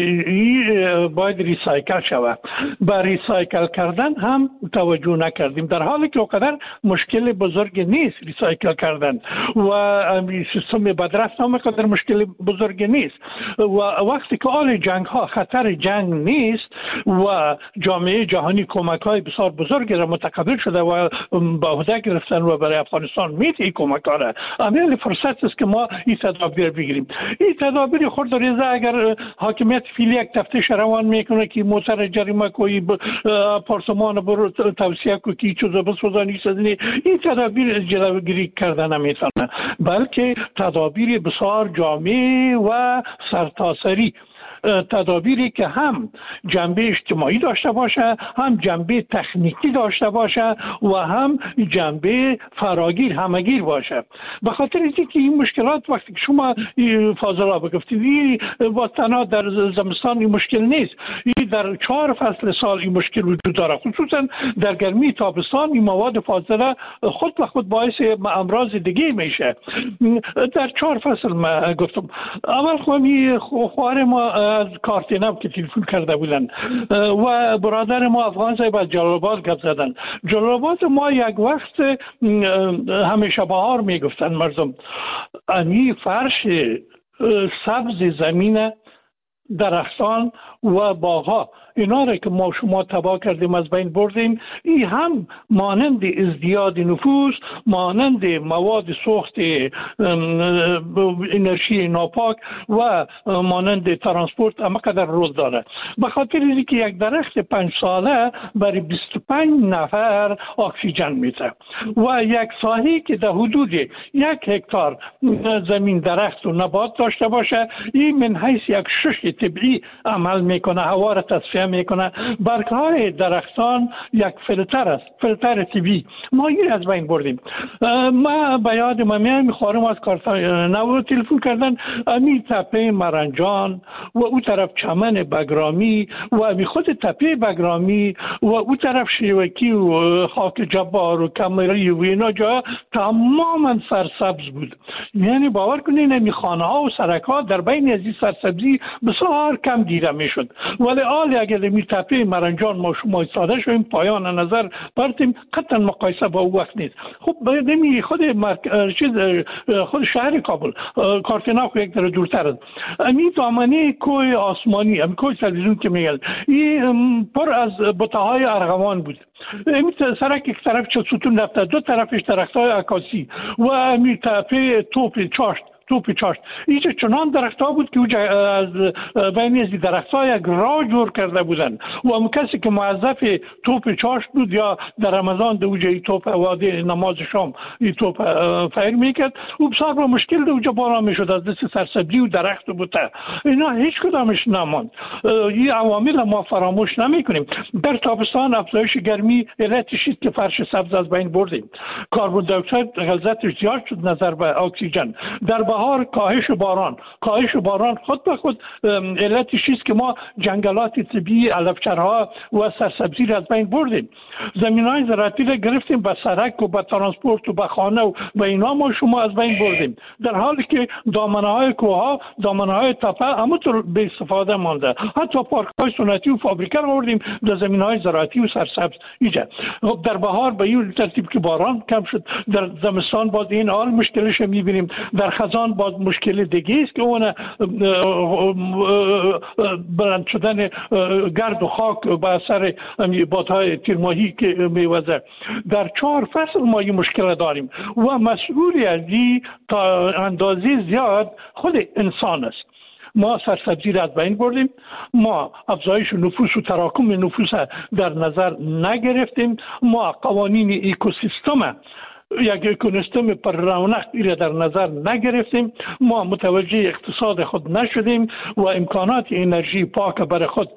[SPEAKER 8] باید ریسایکل شود. با ریسایکل کردن هم توجه نکردیم، در حالی که اونقدر مشکل بزرگ نیست ریسایکل کردن و سیستم بدرفت هم اونقدر مشکل بزرگ نیست و وقتی که آل جنگ ها خطر جنگ نیست و جامعه جهانی کمک های بسیار بزرگی را متقبل شده و به عهده گرفتن و برای افغانستان میده این کمک ها را، امیل فرصت است که ما این تدابیر بگیریم. این تدابیر خود ریزه اگر حاکمیت فعلی یک تفتیش روان میکنه که موتر جریمه کوی پارسمان برو توصیه کو که چیزا بسوزانی سازنی، این تدابیر جلوگیری کردن نمیتونه، بلکه تدابیر بسیار جامع و سرتاسری، تدابیری که هم جنبه اجتماعی داشته باشه، هم جنبه تکنیکی داشته باشه و هم جنبه فراگیر همگیر باشه. به خاطر اینکه این مشکلات وقتی که شما فاضلاب گفتید با تنها در زمستان این مشکل نیست، این در چهار فصل سال این مشکل وجود داره، خصوصا در گرمی تابستان این مواد فاضله خود به خود باعث امراض دیگه میشه. در چهار فصل ما گفتم اول خواهی خواهر ما از کارتیناب که تلفن کرده بودن و برادر ما افغان صاحب از جلال آباد گپ زدن. جلال آباد ما یک وقت همیشه بهار میگفتن مردم، امی فرش سبز زمین درختان و باغها اینا را که ما شما تباه کردیم از بین بردیم، این هم مانند ازدیاد نفوس، مانند مواد سوخت انرژی ناپاک و مانند ترانسپورت همقدر رول داره. به خاطر اینکه یک درخت پنج ساله برای بیست و پنج نفر اکسیژن میده و یک ساحه که در حدود یک هکتار زمین درخت و نبات داشته باشه، این من حیث یک شش طبیعی عمل میکنه، هوا را تصفیه میکنه. برگ های درختان یک فیلتر است، فیلتر طبیعی. ما این از بین بردیم. ما به یاد ما میخوارم از کارتنو تلفن کردن، امی تپه مرنجان و او طرف چمن بگرامی و امی خود تپه بگرامی و او طرف شیوکی و خاک جبار و کمری و اینا جا تماما سرسبز بود. یعنی باور کنین امی خانه ها و سرک ها در بین از این سرسبزی بسیار کم دیده میشد. ولی آل اگر می تپه مرنجان ما شما ایستاده شویم پایان نظر برتیم، قطعا مقایسه با او وقت نیست. خب نمی خود مرک... چیز خود شهر کابل کارتناک یک در دورتر است. این دامنه کوه آسمانی، این کوه تلویزیون که میگن، این پر از بوته‌های ارغوان بود. این سرک یک طرف چه ستون رفته، دو طرفش درخت‌های عکاسی و این تپه توپ چاشت توپ چاشت اینجا چنان درخت‌ها بود که از بین از درخت‌ها یک راه جور کرده بودن و اون کسی که موظف توپ چاشت بود یا در رمضان دو جای توپ وادی نماز شام این توپ فیر میکرد و بسیار با مشکل دو جا باران میشد از دست سرسبزی و درخت بوده اینا هیچ کدامش نماند. این عوامل ما فراموش نمیکنیم. در تابستان افزایش گرمی علتش است که فرش سبز از بین بردیم. کربن دی اکساید غلظتش زیاد شد نظر به اکسیژن. در بهار کاهش باران کاهش باران خود به خود علتش است که ما جنگلات طبیعی علفچرها و سرسبزی را از بین بردیم. زمین‌های زراعتی را گرفتیم به سرک و به ترانسپورت و به خانه و به اینا ما شما از بین بردیم، در حالی که دامنه‌های کوه‌ها دامنه‌های تپه همونطور به استفاده مانده. حتی پارک‌های سنتی و فابریکه را آوردیم در زمین‌های زراعتی و سرسبز ایجا. در بهار به این ترتیب که باران کم شد، در زمستان باز این حال مشکلش می‌بینیم، در خزان باز مشکل دیگه است که اون بلند شدن گرد و خاک به اثر بادهای تیرماهی که میوزه. در چهار فصل ما این مشکل داریم و مسئولی از این تا اندازه زیاد خود انسان است. ما سرسبزی را از بین بردیم، ما افزایش نفوس و تراکم نفوس در نظر نگرفتیم، ما قوانین اکوسیستم یک اکونستم پر رونق را در نظر نگرفتیم، ما متوجه اقتصاد خود نشدیم و امکانات انرژی پاک برای خود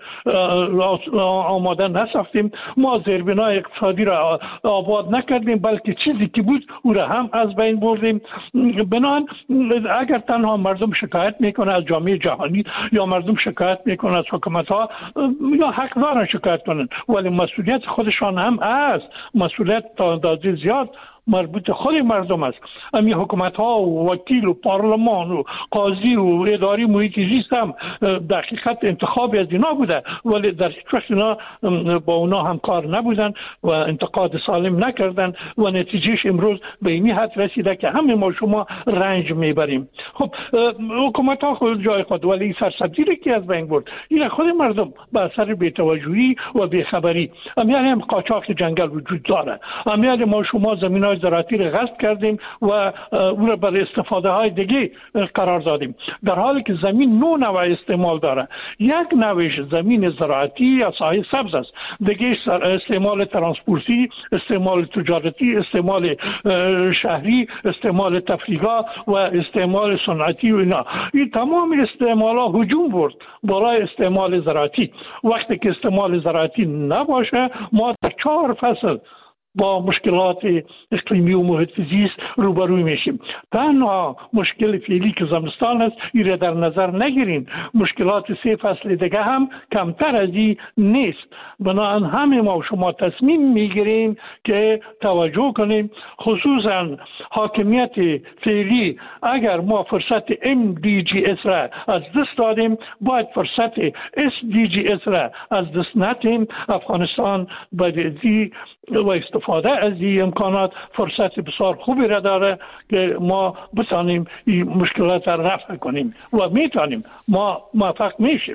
[SPEAKER 8] آماده نساختیم، ما زیربنای اقتصادی را آباد نکردیم بلکه چیزی که بود او را هم از بین بردیم. بنابراین اگر تنها مردم شکایت میکنه از جامعه جهانی یا مردم شکایت میکنه از حکومت ها، یا حق دارن شکایت کنن، ولی مسئولیت خودشان هم است. مسئولیت تا اندازه زیاد مربوط خود مردم است. امی حکومت ها و وکیل و پارلمان و قاضی و اداری محیط زیست هم در حقیقت انتخابی از اینا بوده، ولی در هیچ وقت اینا با اونا هم کار نبودن و انتقاد سالم نکردن و نتیجهش امروز به این حد رسیده که همه ما شما رنج میبریم. خب حکومت ها خود جای خود، ولی سرسبزی را که از بین برد این خود مردم به اثر بی‌توجهی و بی‌خبری. امیال هم قاچاق جنگل وجود داره، امیال ما شما زمین زراعتی را غصب کردیم و او را برای استفاده های دیگه قرار دادیم، در حالی که زمین نو نوع استعمال داره. یک نوعش زمین زراعتی یا ساحه سبز است، دیگه استعمال ترانسپورتی، استعمال تجارتی، استعمال شهری، استعمال تفریحی و استعمال صنعتی و اینا. این تمام استعمال ها هجوم برد برای استعمال زراعتی. وقتی که استعمال زراعتی نباشه ما در چهار فصل با مشکلات اقلیمی و محیط زیست روبروی میشیم. تنها مشکل فعلی که زمستان است این را در نظر نگیرین، مشکلات سه فصل دیگه هم کمتر از این نیست. بنابراین همه ما شما تصمیم میگیریم که توجه کنیم، خصوصا حاکمیت فعلی. اگر ما فرصت ام دی جی اس را از دست دادیم، باید فرصت اس دی جی اس را از دست ندیم. افغانستان باید و استفاده از این امکانات فرصت بسیار خوبی را داره که ما بتانیم این مشکلات را رفع کنیم و میتونیم، ما موفق میشیم.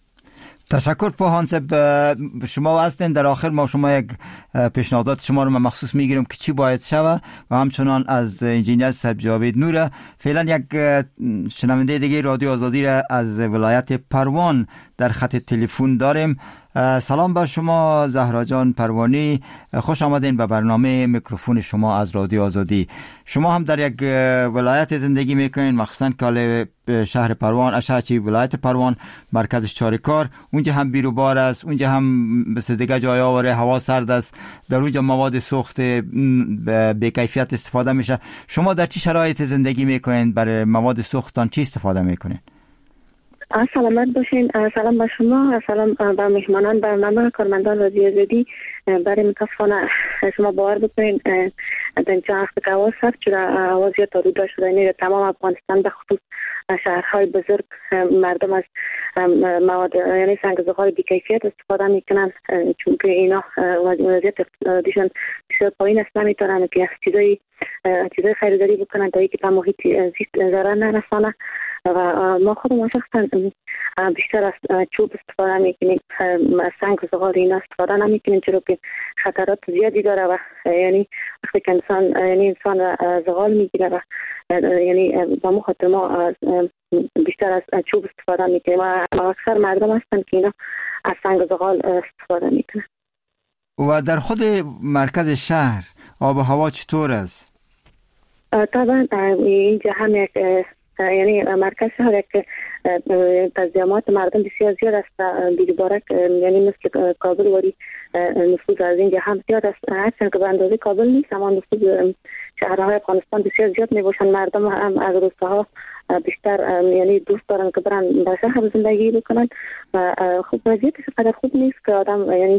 [SPEAKER 7] تشکر پوهان صاحب. شما هستین. در آخر ما شما یک پیشنهادات شما رو مخصوص میگیریم که چی باید شوه و همچنان از انجینیر صاحب جاوید نوره. فعلا یک شنونده دیگه رادیو آزادی را از ولایت پروان در خط تلفن داریم. سلام بر شما زهرا جان پروانی، خوش آمدین به برنامه میکروفون شما از رادیو آزادی. شما هم در یک ولایت زندگی میکنین، مخصوصا که شهر پروان اشاچی ولایت پروان مرکزش چاریکار، اونجا هم بیروبار است، اونجا هم مثل دیگه جای آوره هوا سرد است، در اونجا مواد سوخت به کیفیت استفاده میشه. شما در چه شرایط زندگی میکنین؟ برای مواد سوختان چی استفاده میکنین؟
[SPEAKER 10] سلامت باشین. سلام به شما، سلام به مهمانان برنامه، کارمندان رادیو آزادی. برای متاسفانه شما باور بکنین در اینجا وقت که هوا سرد شده، هوا زیاد تاروده شده، یعنی تمام افغانستان به خصوص شهرهای بزرگ مردم از مواد یعنی سنگ‌زغال بی‌کیفیت استفاده میکنن، چون که اینا وضعیت اقتصادیشون بسیار پایین است، نمیتونن که چیزای چیزای خریداری بکنن تا اینکه به محیط زیست ضرر نرسانه.
[SPEAKER 2] و ما خودمون شخصا بیشتر از چوب استفاده میکنیم، سنگ و زغال اینا استفاده نمیکنیم، چرا که خطرات زیادی داره و یعنی وقتی که انسان یعنی انسان زغال میگیره و یعنی با ما خاطر ما بیشتر از چوب استفاده میکنیم و اکثر مردم هستن که اینا از سنگ و زغال استفاده میکنن.
[SPEAKER 7] و در خود مرکز شهر آب و هوا چطور است؟
[SPEAKER 2] طبعا اینجا هم یک یعنی مرکز شهر یک تزیامات مردم بسیار زیاد است. بی‌بارک یعنی مثل کابل ولی نفوذ از اینجا هم زیاد است، هرچند که به اندازه کابل نیست اما نفوذ شهرهای افغانستان بسیار زیاد میباشند. مردم هم از روستاها بیشتر یعنی دوست دارن که برن در شهر زندگی بکنن و خب وضعیتش قدر خوب نیست که آدم یعنی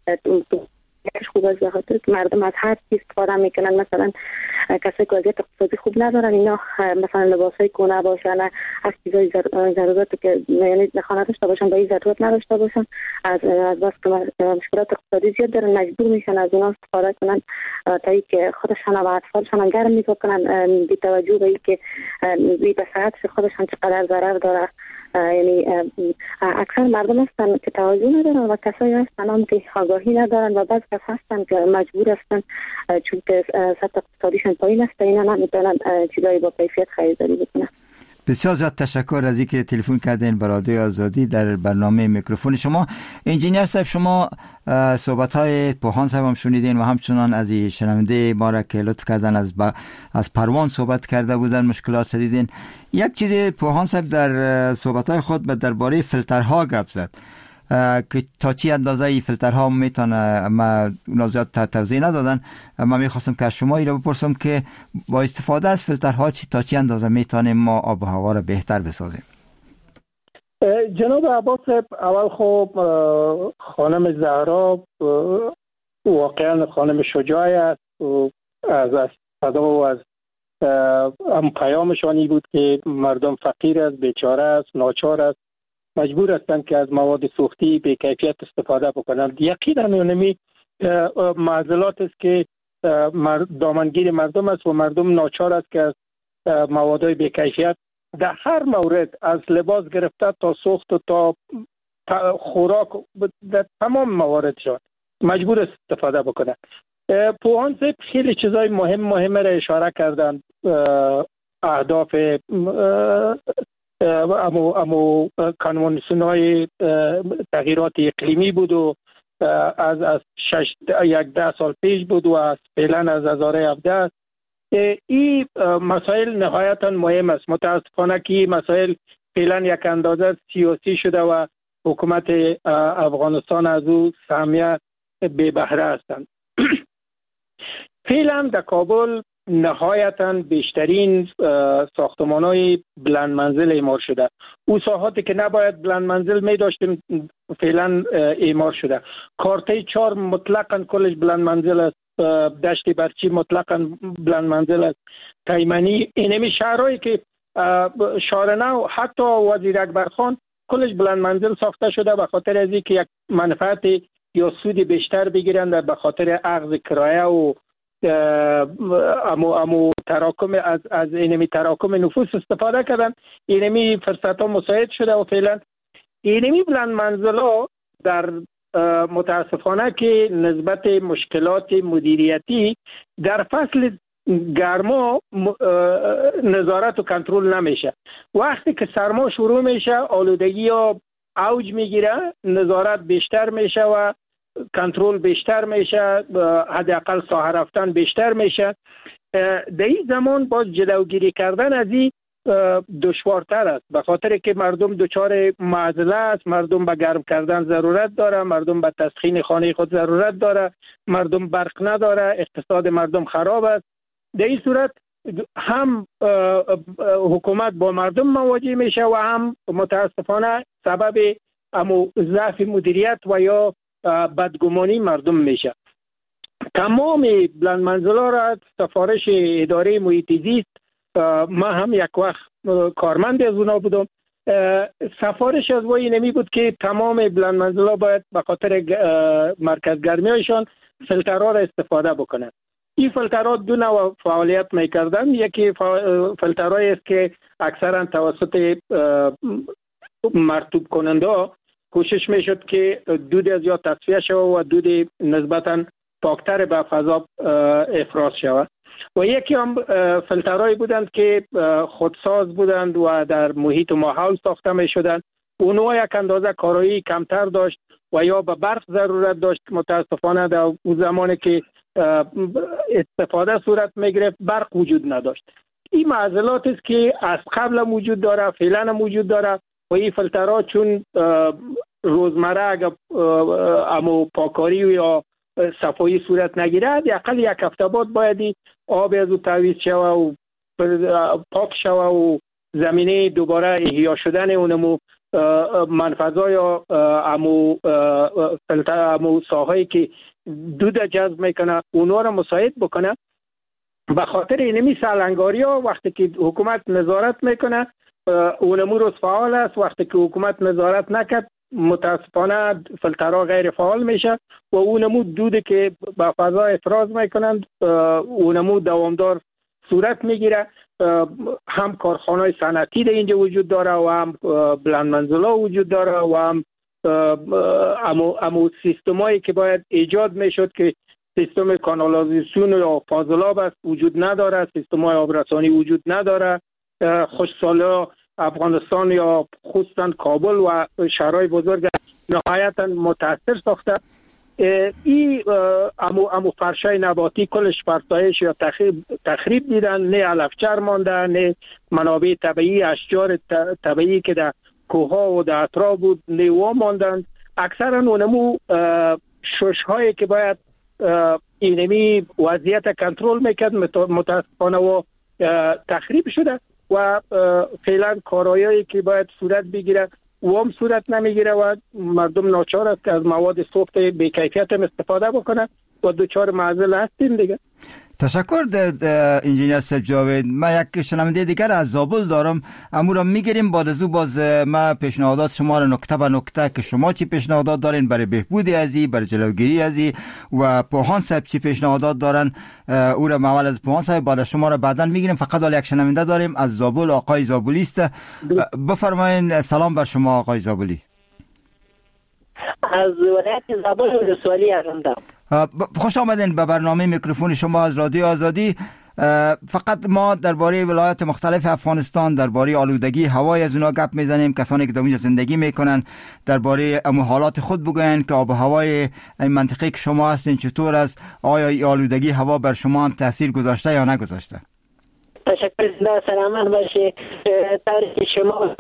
[SPEAKER 2] یکیش خوب است بخاطر که مردم از هر چیز استفاده میکنن. مثلا کسی که وضعیت اقتصادی خوب ندارن اینا مثلا لباسای کهنه باشن، از چیزای ضرورت که یعنی خانه داشته باشن به این ضرورت نداشته باشن، از از بس که مشکلات اقتصادی زیاد دارن مجبور میشن از اونا استفاده کنن تا اینکه خودشان و اطفالشان گرم میکنن بی توجه به اینکه بی به صحت خودشان چقدر ضرر داره. یعنی اکثر مردم هستن که توجه ندارن و کسایی هستن هم که آگاهی ندارن و بعض کس هستن که مجبور هستن چون که سطح اقتصادیشون پایین است اینا نمیتونن چیزایی با کیفیت خریداری بکنن.
[SPEAKER 7] بسیار زیاد تشکر از اینکه تلفن کردین به رادیو آزادی در برنامه میکروفون شما. انجینیر صاحب شما صحبت‌های پوهان صاحب هم شنیدین و همچنان از شنونده ما را که لطف کردن از با از پروان صحبت کرده بودن مشکلات دیدین. یک چیز پوهان صاحب در صحبت‌های خود درباره فیلترها گپ زد که تا چی اندازه ای فیلترها میتونه، ما اونا زیاد توضیح ندادن. ما میخواستم که شما ای رو بپرسم که با استفاده از فیلترها چی تا چی اندازه میتونیم ما آب و هوا رو بهتر بسازیم؟
[SPEAKER 9] جناب عباس، اول خب خانم زهرا واقعا خانم شجاعی است از از صدا و از هم پیامشانی بود که مردم فقیر است، بیچاره است، ناچار است، مجبور هستند که از مواد سوختی به کیفیت استفاده بکنند. یقینا اونمی معضلات است که دامنگیر مردم است و مردم ناچار است که از موادهای به کیفیت در هر مورد از لباس گرفته تا سوخت و تا خوراک در تمام مواردشان مجبور است استفاده بکنند. پوهان صاحب خیلی چیزای مهم مهم را اشاره کردند، اهداف امو امو کنوانسیون‌های تغییرات اقلیمی بود و از از شش یک ده سال پیش بود و از فعلا از هزار و هفده. این مسائل نهایتا مهم است. متاسفانه که مسائل فعلا یک اندازه سیاسی شده و حکومت افغانستان از او سهمیه بی بهره هستند. فعلا در کابل نهایتاً بیشترین ساختمان‌های بلند منزل اعمار شده. او ساحاتی که نباید بلند منزل می داشتیم فعلا اعمار شده. کارته چهار مطلقاً کلش بلند منزل است، دشت برچی مطلقاً بلند منزل است، تیمنی، اینمی شهرهایی که شارنو حتی وزیر اکبرخان کلش بلند منزل ساخته شده به خاطر از اینکه یک منفعت یا سود بیشتر بگیرند به خاطر اخذ کرایه و امو امو تراکم از از اینمی تراکم نفوس استفاده کردن. اینمی فرصت ها مساعد شده و فعلا اینمی بلند منزل ها در متاسفانه که نسبت مشکلات مدیریتی در فصل گرما نظارت و کنترل نمیشه. وقتی که سرما شروع میشه آلودگی ها اوج میگیره، نظارت بیشتر میشه و کنترل بیشتر میشه، حداقل ساحه رفتن بیشتر میشه. در این زمان باز جلوگیری کردن از این دشوارتر است به خاطر که مردم دچار معضله است، مردم به گرم کردن ضرورت داره، مردم به تسخین خانه خود ضرورت داره، مردم برق نداره، اقتصاد مردم خراب است. در این صورت هم حکومت با مردم مواجه میشه و هم متاسفانه سبب امو ضعف مدیریت و یا بدگمانی مردم میشه. تمام بلند منزل‌ها را سفارش اداره محیط زیست، ما هم یک وقت کارمند از اونا بودم، سفارش از وای نمی بود که تمام بلند منزل‌ها باید به خاطر مرکز گرمی هایشان فیلترها را استفاده بکنند. این فیلترها دو نوع فعالیت میکردن. یکی فیلترهایی است که اکثرا توسط مرطوب کننده کوشش میشد که دود از یا تصفیه شود و دود نسبتا پاکتر به فضا افراز شود. و یکی هم فیلترهایی بودند که خودساز بودند و در محیط و ماحول ساخته می شدند. اونها یک اندازه کارایی کمتر داشت و یا به برق ضرورت داشت. متاسفانه در اون زمانی که استفاده صورت می گرفت برق وجود نداشت. این معضلات است که از قبل وجود داره، فعلا وجود داره و این فیلترها چون روزمره اگر امو پاکاری یا صفایی صورت نگیره، حداقل یک هفته بعد باید آب از او تعویض شوه و پاک شوه و زمینه دوباره احیا شدن اونمو منفذا یا امو فلتر امو ساحایی که دود جذب میکنه اونها را مساعد بکنه. به خاطر اینمی سالنگاری ها وقتی که حکومت نظارت میکنه اونمو روز فعال است، وقتی که حکومت نظارت نکرد متاسفانه فیلترها غیر فعال میشه و اونمو دودی که به فضا افراز میکنند اونمو دوامدار صورت میگیره. هم کارخانه‌های صنعتی در اینجا وجود داره و هم بلند منزلا وجود داره و هم امو, امو سیستمایی که باید ایجاد میشد که سیستم کانالازیسیون یا فاضلاب است وجود نداره، سیستم‌های آبرسانی وجود نداره. خوشسالی افغانستان یا خصوصا کابل و شهرهای بزرگ نهایتا متاثر ساخته. این امو امو فرشای نباتی کلش فرسایش یا تخریب, تخریب دیدن، نه علفچر مانده، نه منابع طبیعی اشجار طبیعی که در کوها و در اطراف بود نه وا ماندند. اکثرا اونمو شش هایی که باید اینمی وضعیت کنترل میکرد متاسفانه و تخریب شده و فعلا کارهایی که باید صورت بگیره و هم صورت نمیگیره و مردم ناچار است که از مواد سوخت بی‌کیفیت استفاده بکنه و دوچار معضل هستیم دیگه.
[SPEAKER 7] تشکر انجینیر سیف جاوید. ما یک شنونده دیگر از زابل دارم، امو را میگیریم. بعد از او باز ما پیشنهادات شما را نکته به نکته که شما چی پیشنهادات دارین برای بهبود ازی، برای جلوگیری ازی و پوهان صاحب چی پیشنهادات دارن او را مول از پوهان صاحب بعد شما را بعدا میگیریم. فقط حال یک شنونده داریم از زابل، آقای زابلی است. بفرمایین. سلام بر شما آقای زابلی.
[SPEAKER 12] از ولایت زابل ولسوالی هستم.
[SPEAKER 7] خوش آمدین به برنامه میکروفون شما از رادیو آزادی. فقط ما درباره ولایات مختلف افغانستان، درباره آلودگی هوای از اونا گپ میزنیم. کسانی که در اونجا زندگی میکنن درباره امو حالات خود بگوین که آب و هوای این منطقه که شما هستین چطور است، آیا این آلودگی هوا بر شما هم تاثیر گذاشته یا نگذاشته؟
[SPEAKER 12] تشکر. زنده سلامت باشی. تاریخ شما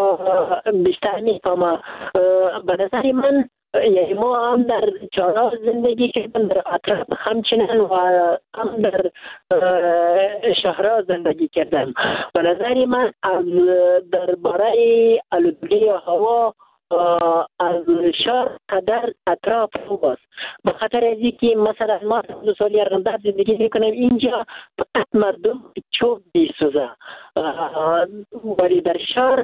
[SPEAKER 12] بیشتر میفهمم. به نظر من یعنی ما هم در چهارراه زندگی کردم، در اطراف همچنان و هم در شهرها زندگی کردم. به نظر من از درباره آلودگی هوا از شهر قدر اطراف خوب است. به خاطر از اینکه مثلا ما دو سالی ارغنداب زندگی میکنم، اینجا فقط مردم چوب میسوزه، ولی در شهر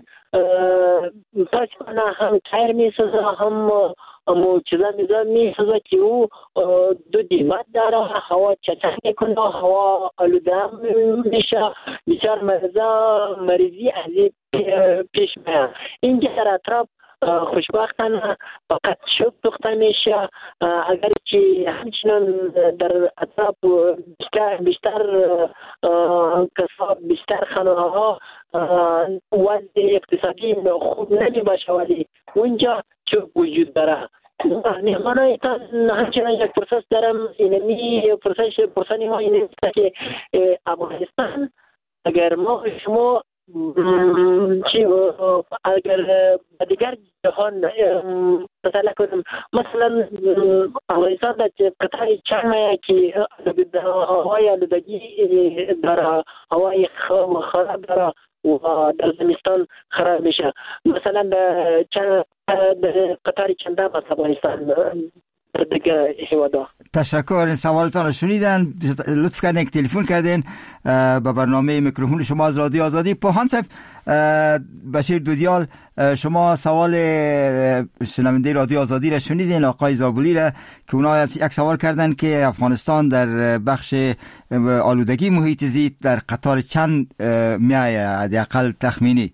[SPEAKER 12] پاسپانه هم تایر میسوزه هم امو چیزا میزا میسوزه که او دو دیمت داره، هوا چچک میکنه، هوا آلوده میشه، بسیار مرزا مریضی از پیش میاد. اینجا در اطراف خوشبختانه فقط شب سوخته میشه، اگر که همچنان در اطراف بیشتر بیشتر کساب بیشتر خانه ها وضع اقتصادی خوب نمی باشه، ولی اونجا چوب وجود داره. مهمان هایتان همچنان یک پرسش دارم. اینمی پرسش پرسانی ما اینه که افغانستان اگر ما شما چی اگر دیگر جهان مثلا کنم، مثلا افغانستان در قطار چند ماه که هوای آلودگی داره، هوای خراب داره و در زمستان خراب میشه. مثلا در قطار چند ماه افغانستان دیگه هوادا.
[SPEAKER 7] تشکر. این سوالتان رو شنیدن، لطف کردین که تلفن کردین به برنامه میکروفون شما از رادیو آزادی. پوهان صاحب بشیر دودیال، شما سوال شنونده رادیو آزادی را شنیدین، آقای زابولی را که اونا یک سوال کردن که افغانستان در بخش آلودگی محیط زیست در قطار چند میایه حداقل تخمینی؟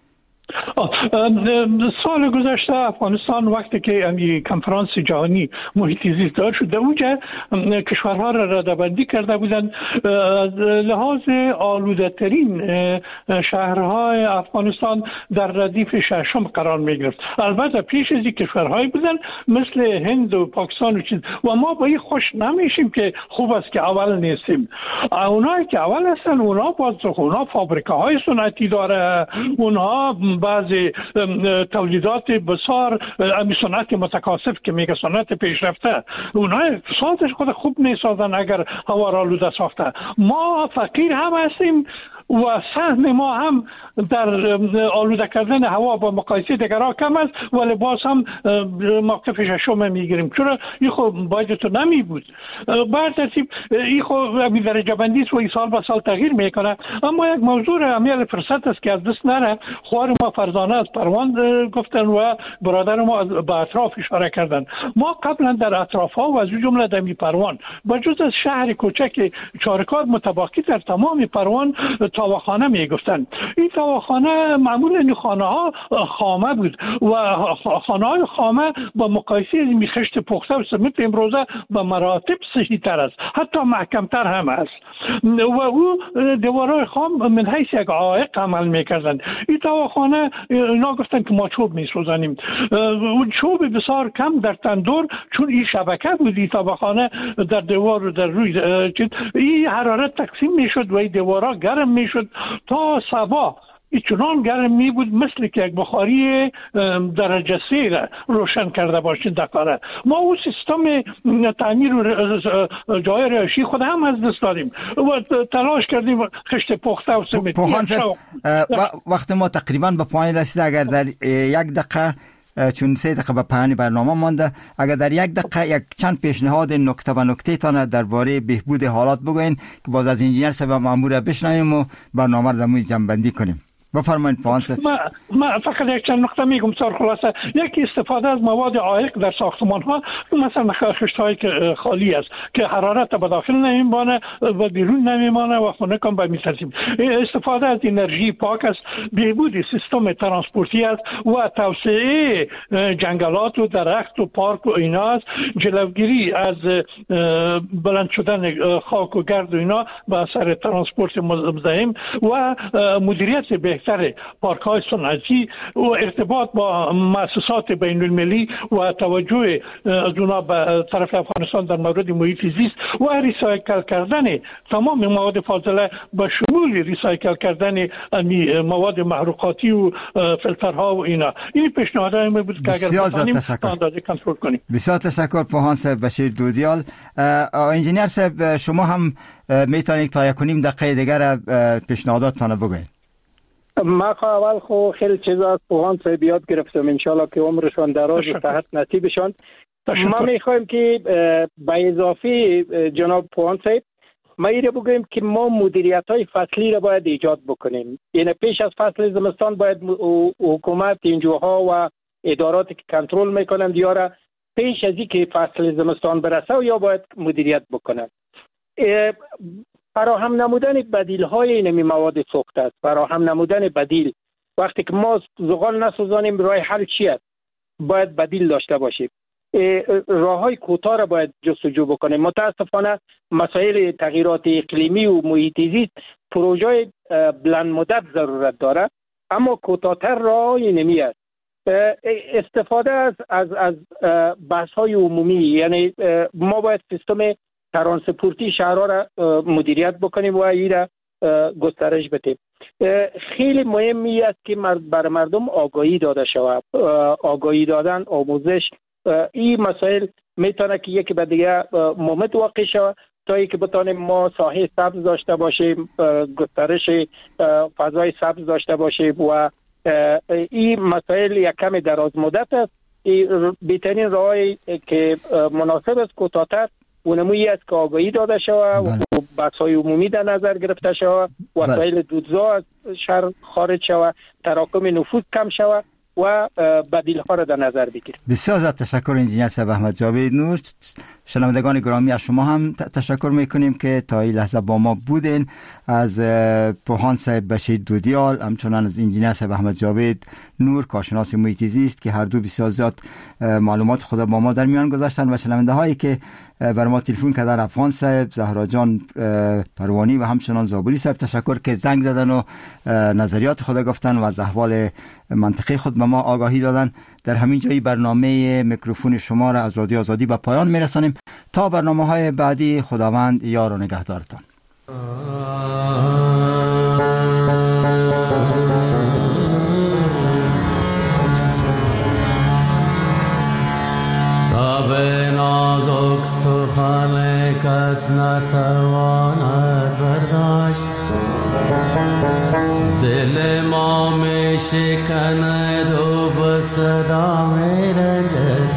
[SPEAKER 8] سال گذشته افغانستان وقتی که امی کنفرانس جهانی محیط زیست دار شد، در اونجا کشورها را رده‌بندی کرده بودند از لحاظ آلوده ترین شهرهای افغانستان در ردیف ششم قرار می گرفت. البته پیش از این کشورهایی بودن مثل هند و پاکستان و چیز، و ما با این خوش نمیشیم که خوب است که اول نیستیم. اونایی که اول هستن اونا باز اونا فابریکاهای صنعتی داره، اونها بعضی تولیدات بسیار امی صنعت متکاسف که میگه صنعت پیشرفته، اونها اقتصادش خود خوب نیسازن اگر هوا را آلوده ساخته. ما فقیر هم هستیم و سهم ما هم در آلوده کردن هوا با مقایسه دیگرها کم است، ولی باز هم موقف ششم میگیریم. چرا این خب باید تو نمی بود. بر ترتیب این خب درجه بندی است و این سال به سال تغییر میکنه. اما یک موضوع امیال فرصت است که از دست نره. خوار ما فرزانه از پروان گفتن و برادر ما به اطراف اشاره کردن. ما قبلا در اطراف ها و از جمله در پروان با جز از شهر کوچک چارکار متباقی در تمام پروان تاواخانه میگفتن. این تاواخانه معمولا خانه ها خامه بود و خانه های خامه با مقایسه میخشت پخته و سمت امروزه به مراتب صحیح تر است، حتی محکم تر هم است و او دیوارهای خام من حیث یک عائق عمل میکردن. این تاواخانه اینا گفتن که ما چوب میسوزانیم. اون چوب بسیار کم در تندور، چون این شبکه بود این تاواخانه در دیوار و در روی این حرارت تقسیم میشد و این دیوارها گرم میشد تا صبح. این چنان گرم می بود مثل که یک بخاری درجه سه را روشن کرده باشین دکاره. ما او سیستم تعمیر و جای رهایشی خود هم از دست دادیم و تلاش کردیم خشت پخته و سمتی.
[SPEAKER 7] وقت ما تقریبا به پایین رسید. اگر در یک دقیقه، چون سه دقیقه به پایان برنامه مانده، اگر در یک دقیقه یک چند پیشنهاد نکته به نکته تان درباره بهبود حالات بگوین که باز از انجینیر صاحب مامور بشنویم و برنامه رو دموی جمع کنیم. بفرمایید پوهان صاحب.
[SPEAKER 8] ما ما فقط یک چند نکته میگم بسیار خلاصه. یکی استفاده از مواد عایق در ساختمان ها، مثلا خشت هایی که خالی است که حرارت به داخل نمیمانه و بیرون نمیمانه و خونه کم به میترسیم. استفاده از انرژی پاک است، بهبود سیستم ترانسپورتی است و توسعه جنگلات و درخت و پارک و اینا است. جلوگیری از بلند شدن خاک و گرد و اینا به اثر ترانسپورت مزاحم و مدیریت بهتر پارک های صنعتی و ارتباط با مؤسسات بین المللی و توجه از اونا به طرف افغانستان در مورد محیط زیست و ریسایکل کردن تمام مواد فاضله به شمول ریسایکل کردن مواد محروقاتی و فیلترها و اینا. این پیشنهادهای ما بود که اگر بتانیم تا اندازه کنترل کنیم.
[SPEAKER 7] بسیار تشکر پوهان صاحب بشیر دودیال. انجینیر صاحب شما هم میتونید تا یک و نیم دقیقه دیگر پیشنهاداتتان بگویید.
[SPEAKER 9] ما اول خو خیلی چیزا از پوهان صاحب یاد گرفتم، انشالله که عمرشان دراز و صحت نصیبشان. ما میخوایم که به اضافه جناب پوهان صاحب ما ایره بگویم که ما مدیریت های فصلی را باید ایجاد بکنیم. یعنی پیش از فصل زمستان باید حکومت اینجوها و اداراتی که کنترل میکنند یا را پیش از اینکه فصل زمستان برسه و یا باید مدیریت بکنند. فراهم نمودن بدیل های اینمی مواد سوخته است. فراهم نمودن بدیل، وقتی که ما زغال نسوزانیم راه حل چی است؟ باید بدیل داشته باشیم. راه های کوتاه را باید جستجو بکنیم. متاسفانه مسائل تغییرات اقلیمی و محیط زیست پروژه بلند مدت ضرورت داره، اما کوتاه‌تر راه اینمی است. استفاده از از از بحث های عمومی، یعنی ما باید سیستم ترانسپورتی شهرها را مدیریت بکنیم و این را گسترش بدیم. خیلی مهمی است که بر مردم آگاهی داده شود. آگاهی دادن، آموزش، این مسائل میتونه که یکی به دیگه مومد واقع شود تا اینکه بتانیم ما ساحه سبز داشته باشیم، گسترش فضای سبز داشته باشیم و این مسائل یک کم دراز مدت است بهترین راهی که مناسب است کوتاه‌تر اونمویی است که آگاهی داده شود و بحث‌های عمومی در نظر گرفته شود، وسایل دودزا از شهر خارج شود، تراکم نفوذ کم شود و بدیل ها را در نظر بگیریم.
[SPEAKER 7] بسیار زیاد تشکر انجینیر صاحب احمد جاوید نور. شنوندگان گرامی از شما هم تشکر میکنیم که تا این لحظه با ما بودین. از پوهان صاحب بشیر دودیال، همچنان از انجینیر صاحب احمد جاوید نور کارشناس محیط زیست که هر دو بسیار زیاد معلومات خود با ما در میان گذاشتن و شنونده هایی که بر ما تلفن کردن، افغان صاحب، زهرا جان پروانی و همچنان زابوری صاحب تشکر که زنگ زدن و نظریات خود گفتن و از احوال منطقه خود به ما آگاهی دادن. در همین جایی برنامه میکروفون شما را از رادیو آزادی به پایان میرسانیم. تا برنامه‌های بعدی، خداوند یار و نگهدارتان.
[SPEAKER 13] تاب نازک سخن کس نتواند برداشت، دل ما می شکند و به صدا می رنجد،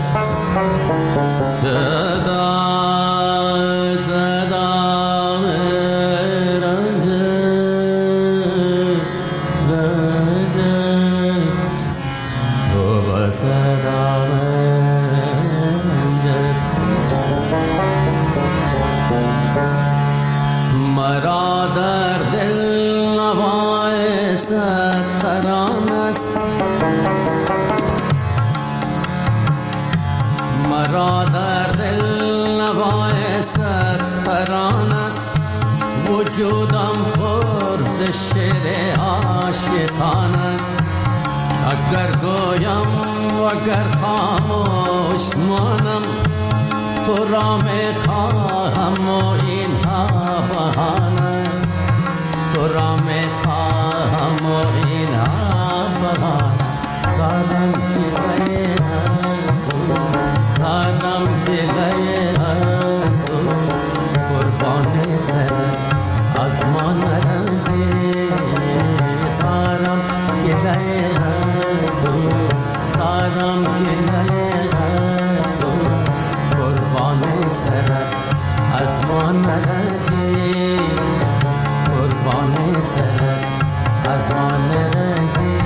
[SPEAKER 13] صدا صدا می رنجد رنجد و به صدا می رنجد. مرا در دل نوای ستران است، مرا در دل نوای ستران است، وجودم پر ز شعر عاشقان است. اگر گویم و اگر خاموش مانم، تو را می خواهم و اینها بهانه، تو را می خواهم و اینها بهانه. دارم دلای دارم دلای از تو، قربان سر از ما نرنجی. دارم دلای از تو، دارم دلای از تو، قربان سر از ما نرنجی، قربان سر از ما نرنجی.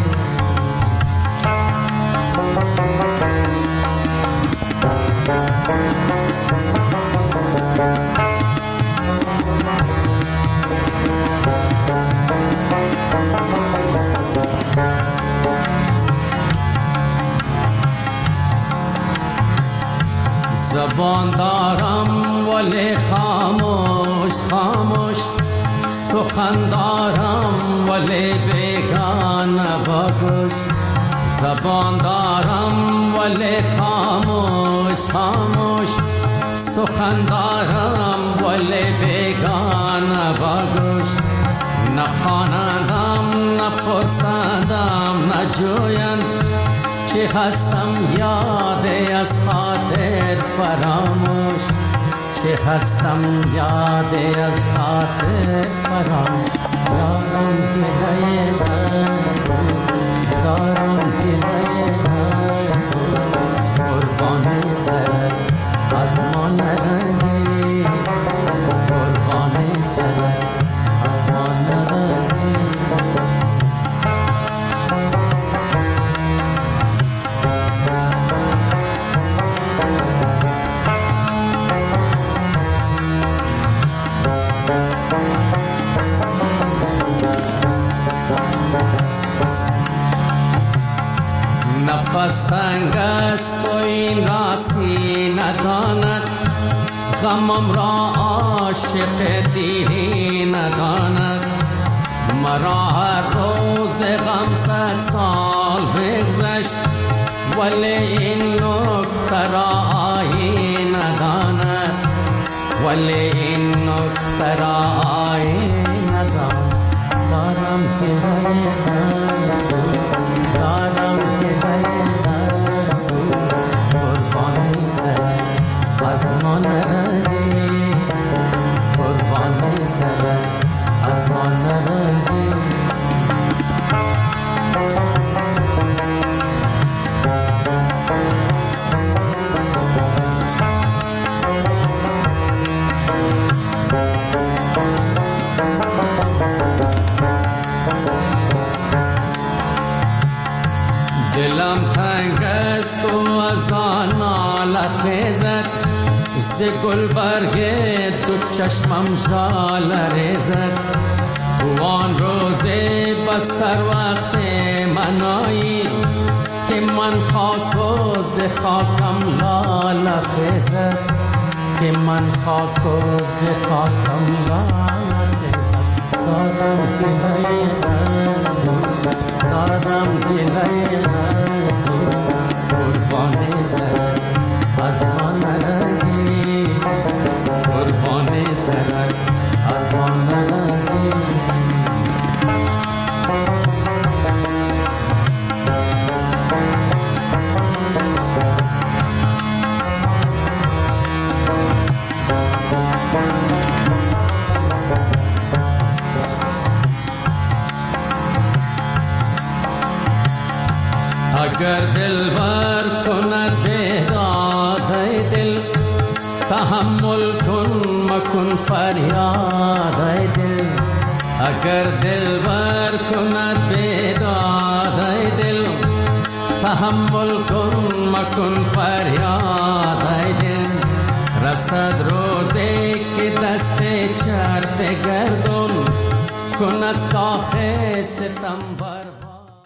[SPEAKER 13] زبان دارم ولی خاموش خاموش، سخن دارم ولی بیگانه با گوش. زبان دارم ولی خاموش خاموش، سخن دارم ولی بیگانه با گوش. نخواندم نپرسندم نجویند، چه هستم یاد از خاطر فراموش، چه هستم یاد از خاطر فراموش. دارم دلای دارم دلای قربان سر از ما نرنجی، قربان سر از ما نرنجی. نفس تنگ است و این راسی نداند، غمم را عاشق دیری نداند. مرا هر روز غم صد سال بگذشت، ولی این نکته را آیین نداند، ولی این نکته را آیین نداند. دارم دلای دارم دلای قربان سر از ما نرنجی، قربان سر از ما نرنجی. دلم تنگ است و از آن ناله خیزد ز گل برگ دو چشمم ژاله ریزد وان روزی بستر وقت منایی که من خاک و ز خاکم لاله خیزد که من خاک و ز خاکم لاله خیزد دادم گلای دادم گلای قربان زد از ما نداری قربان زد از ما نداری اگر دل بر کند بیداد دل تحمل کن مکن فریاد دل اگر دل بر کند بیداد دل تحمل کن مکن فریاد دل رسد روزی که دست چرخ گردون کند کاخ ستم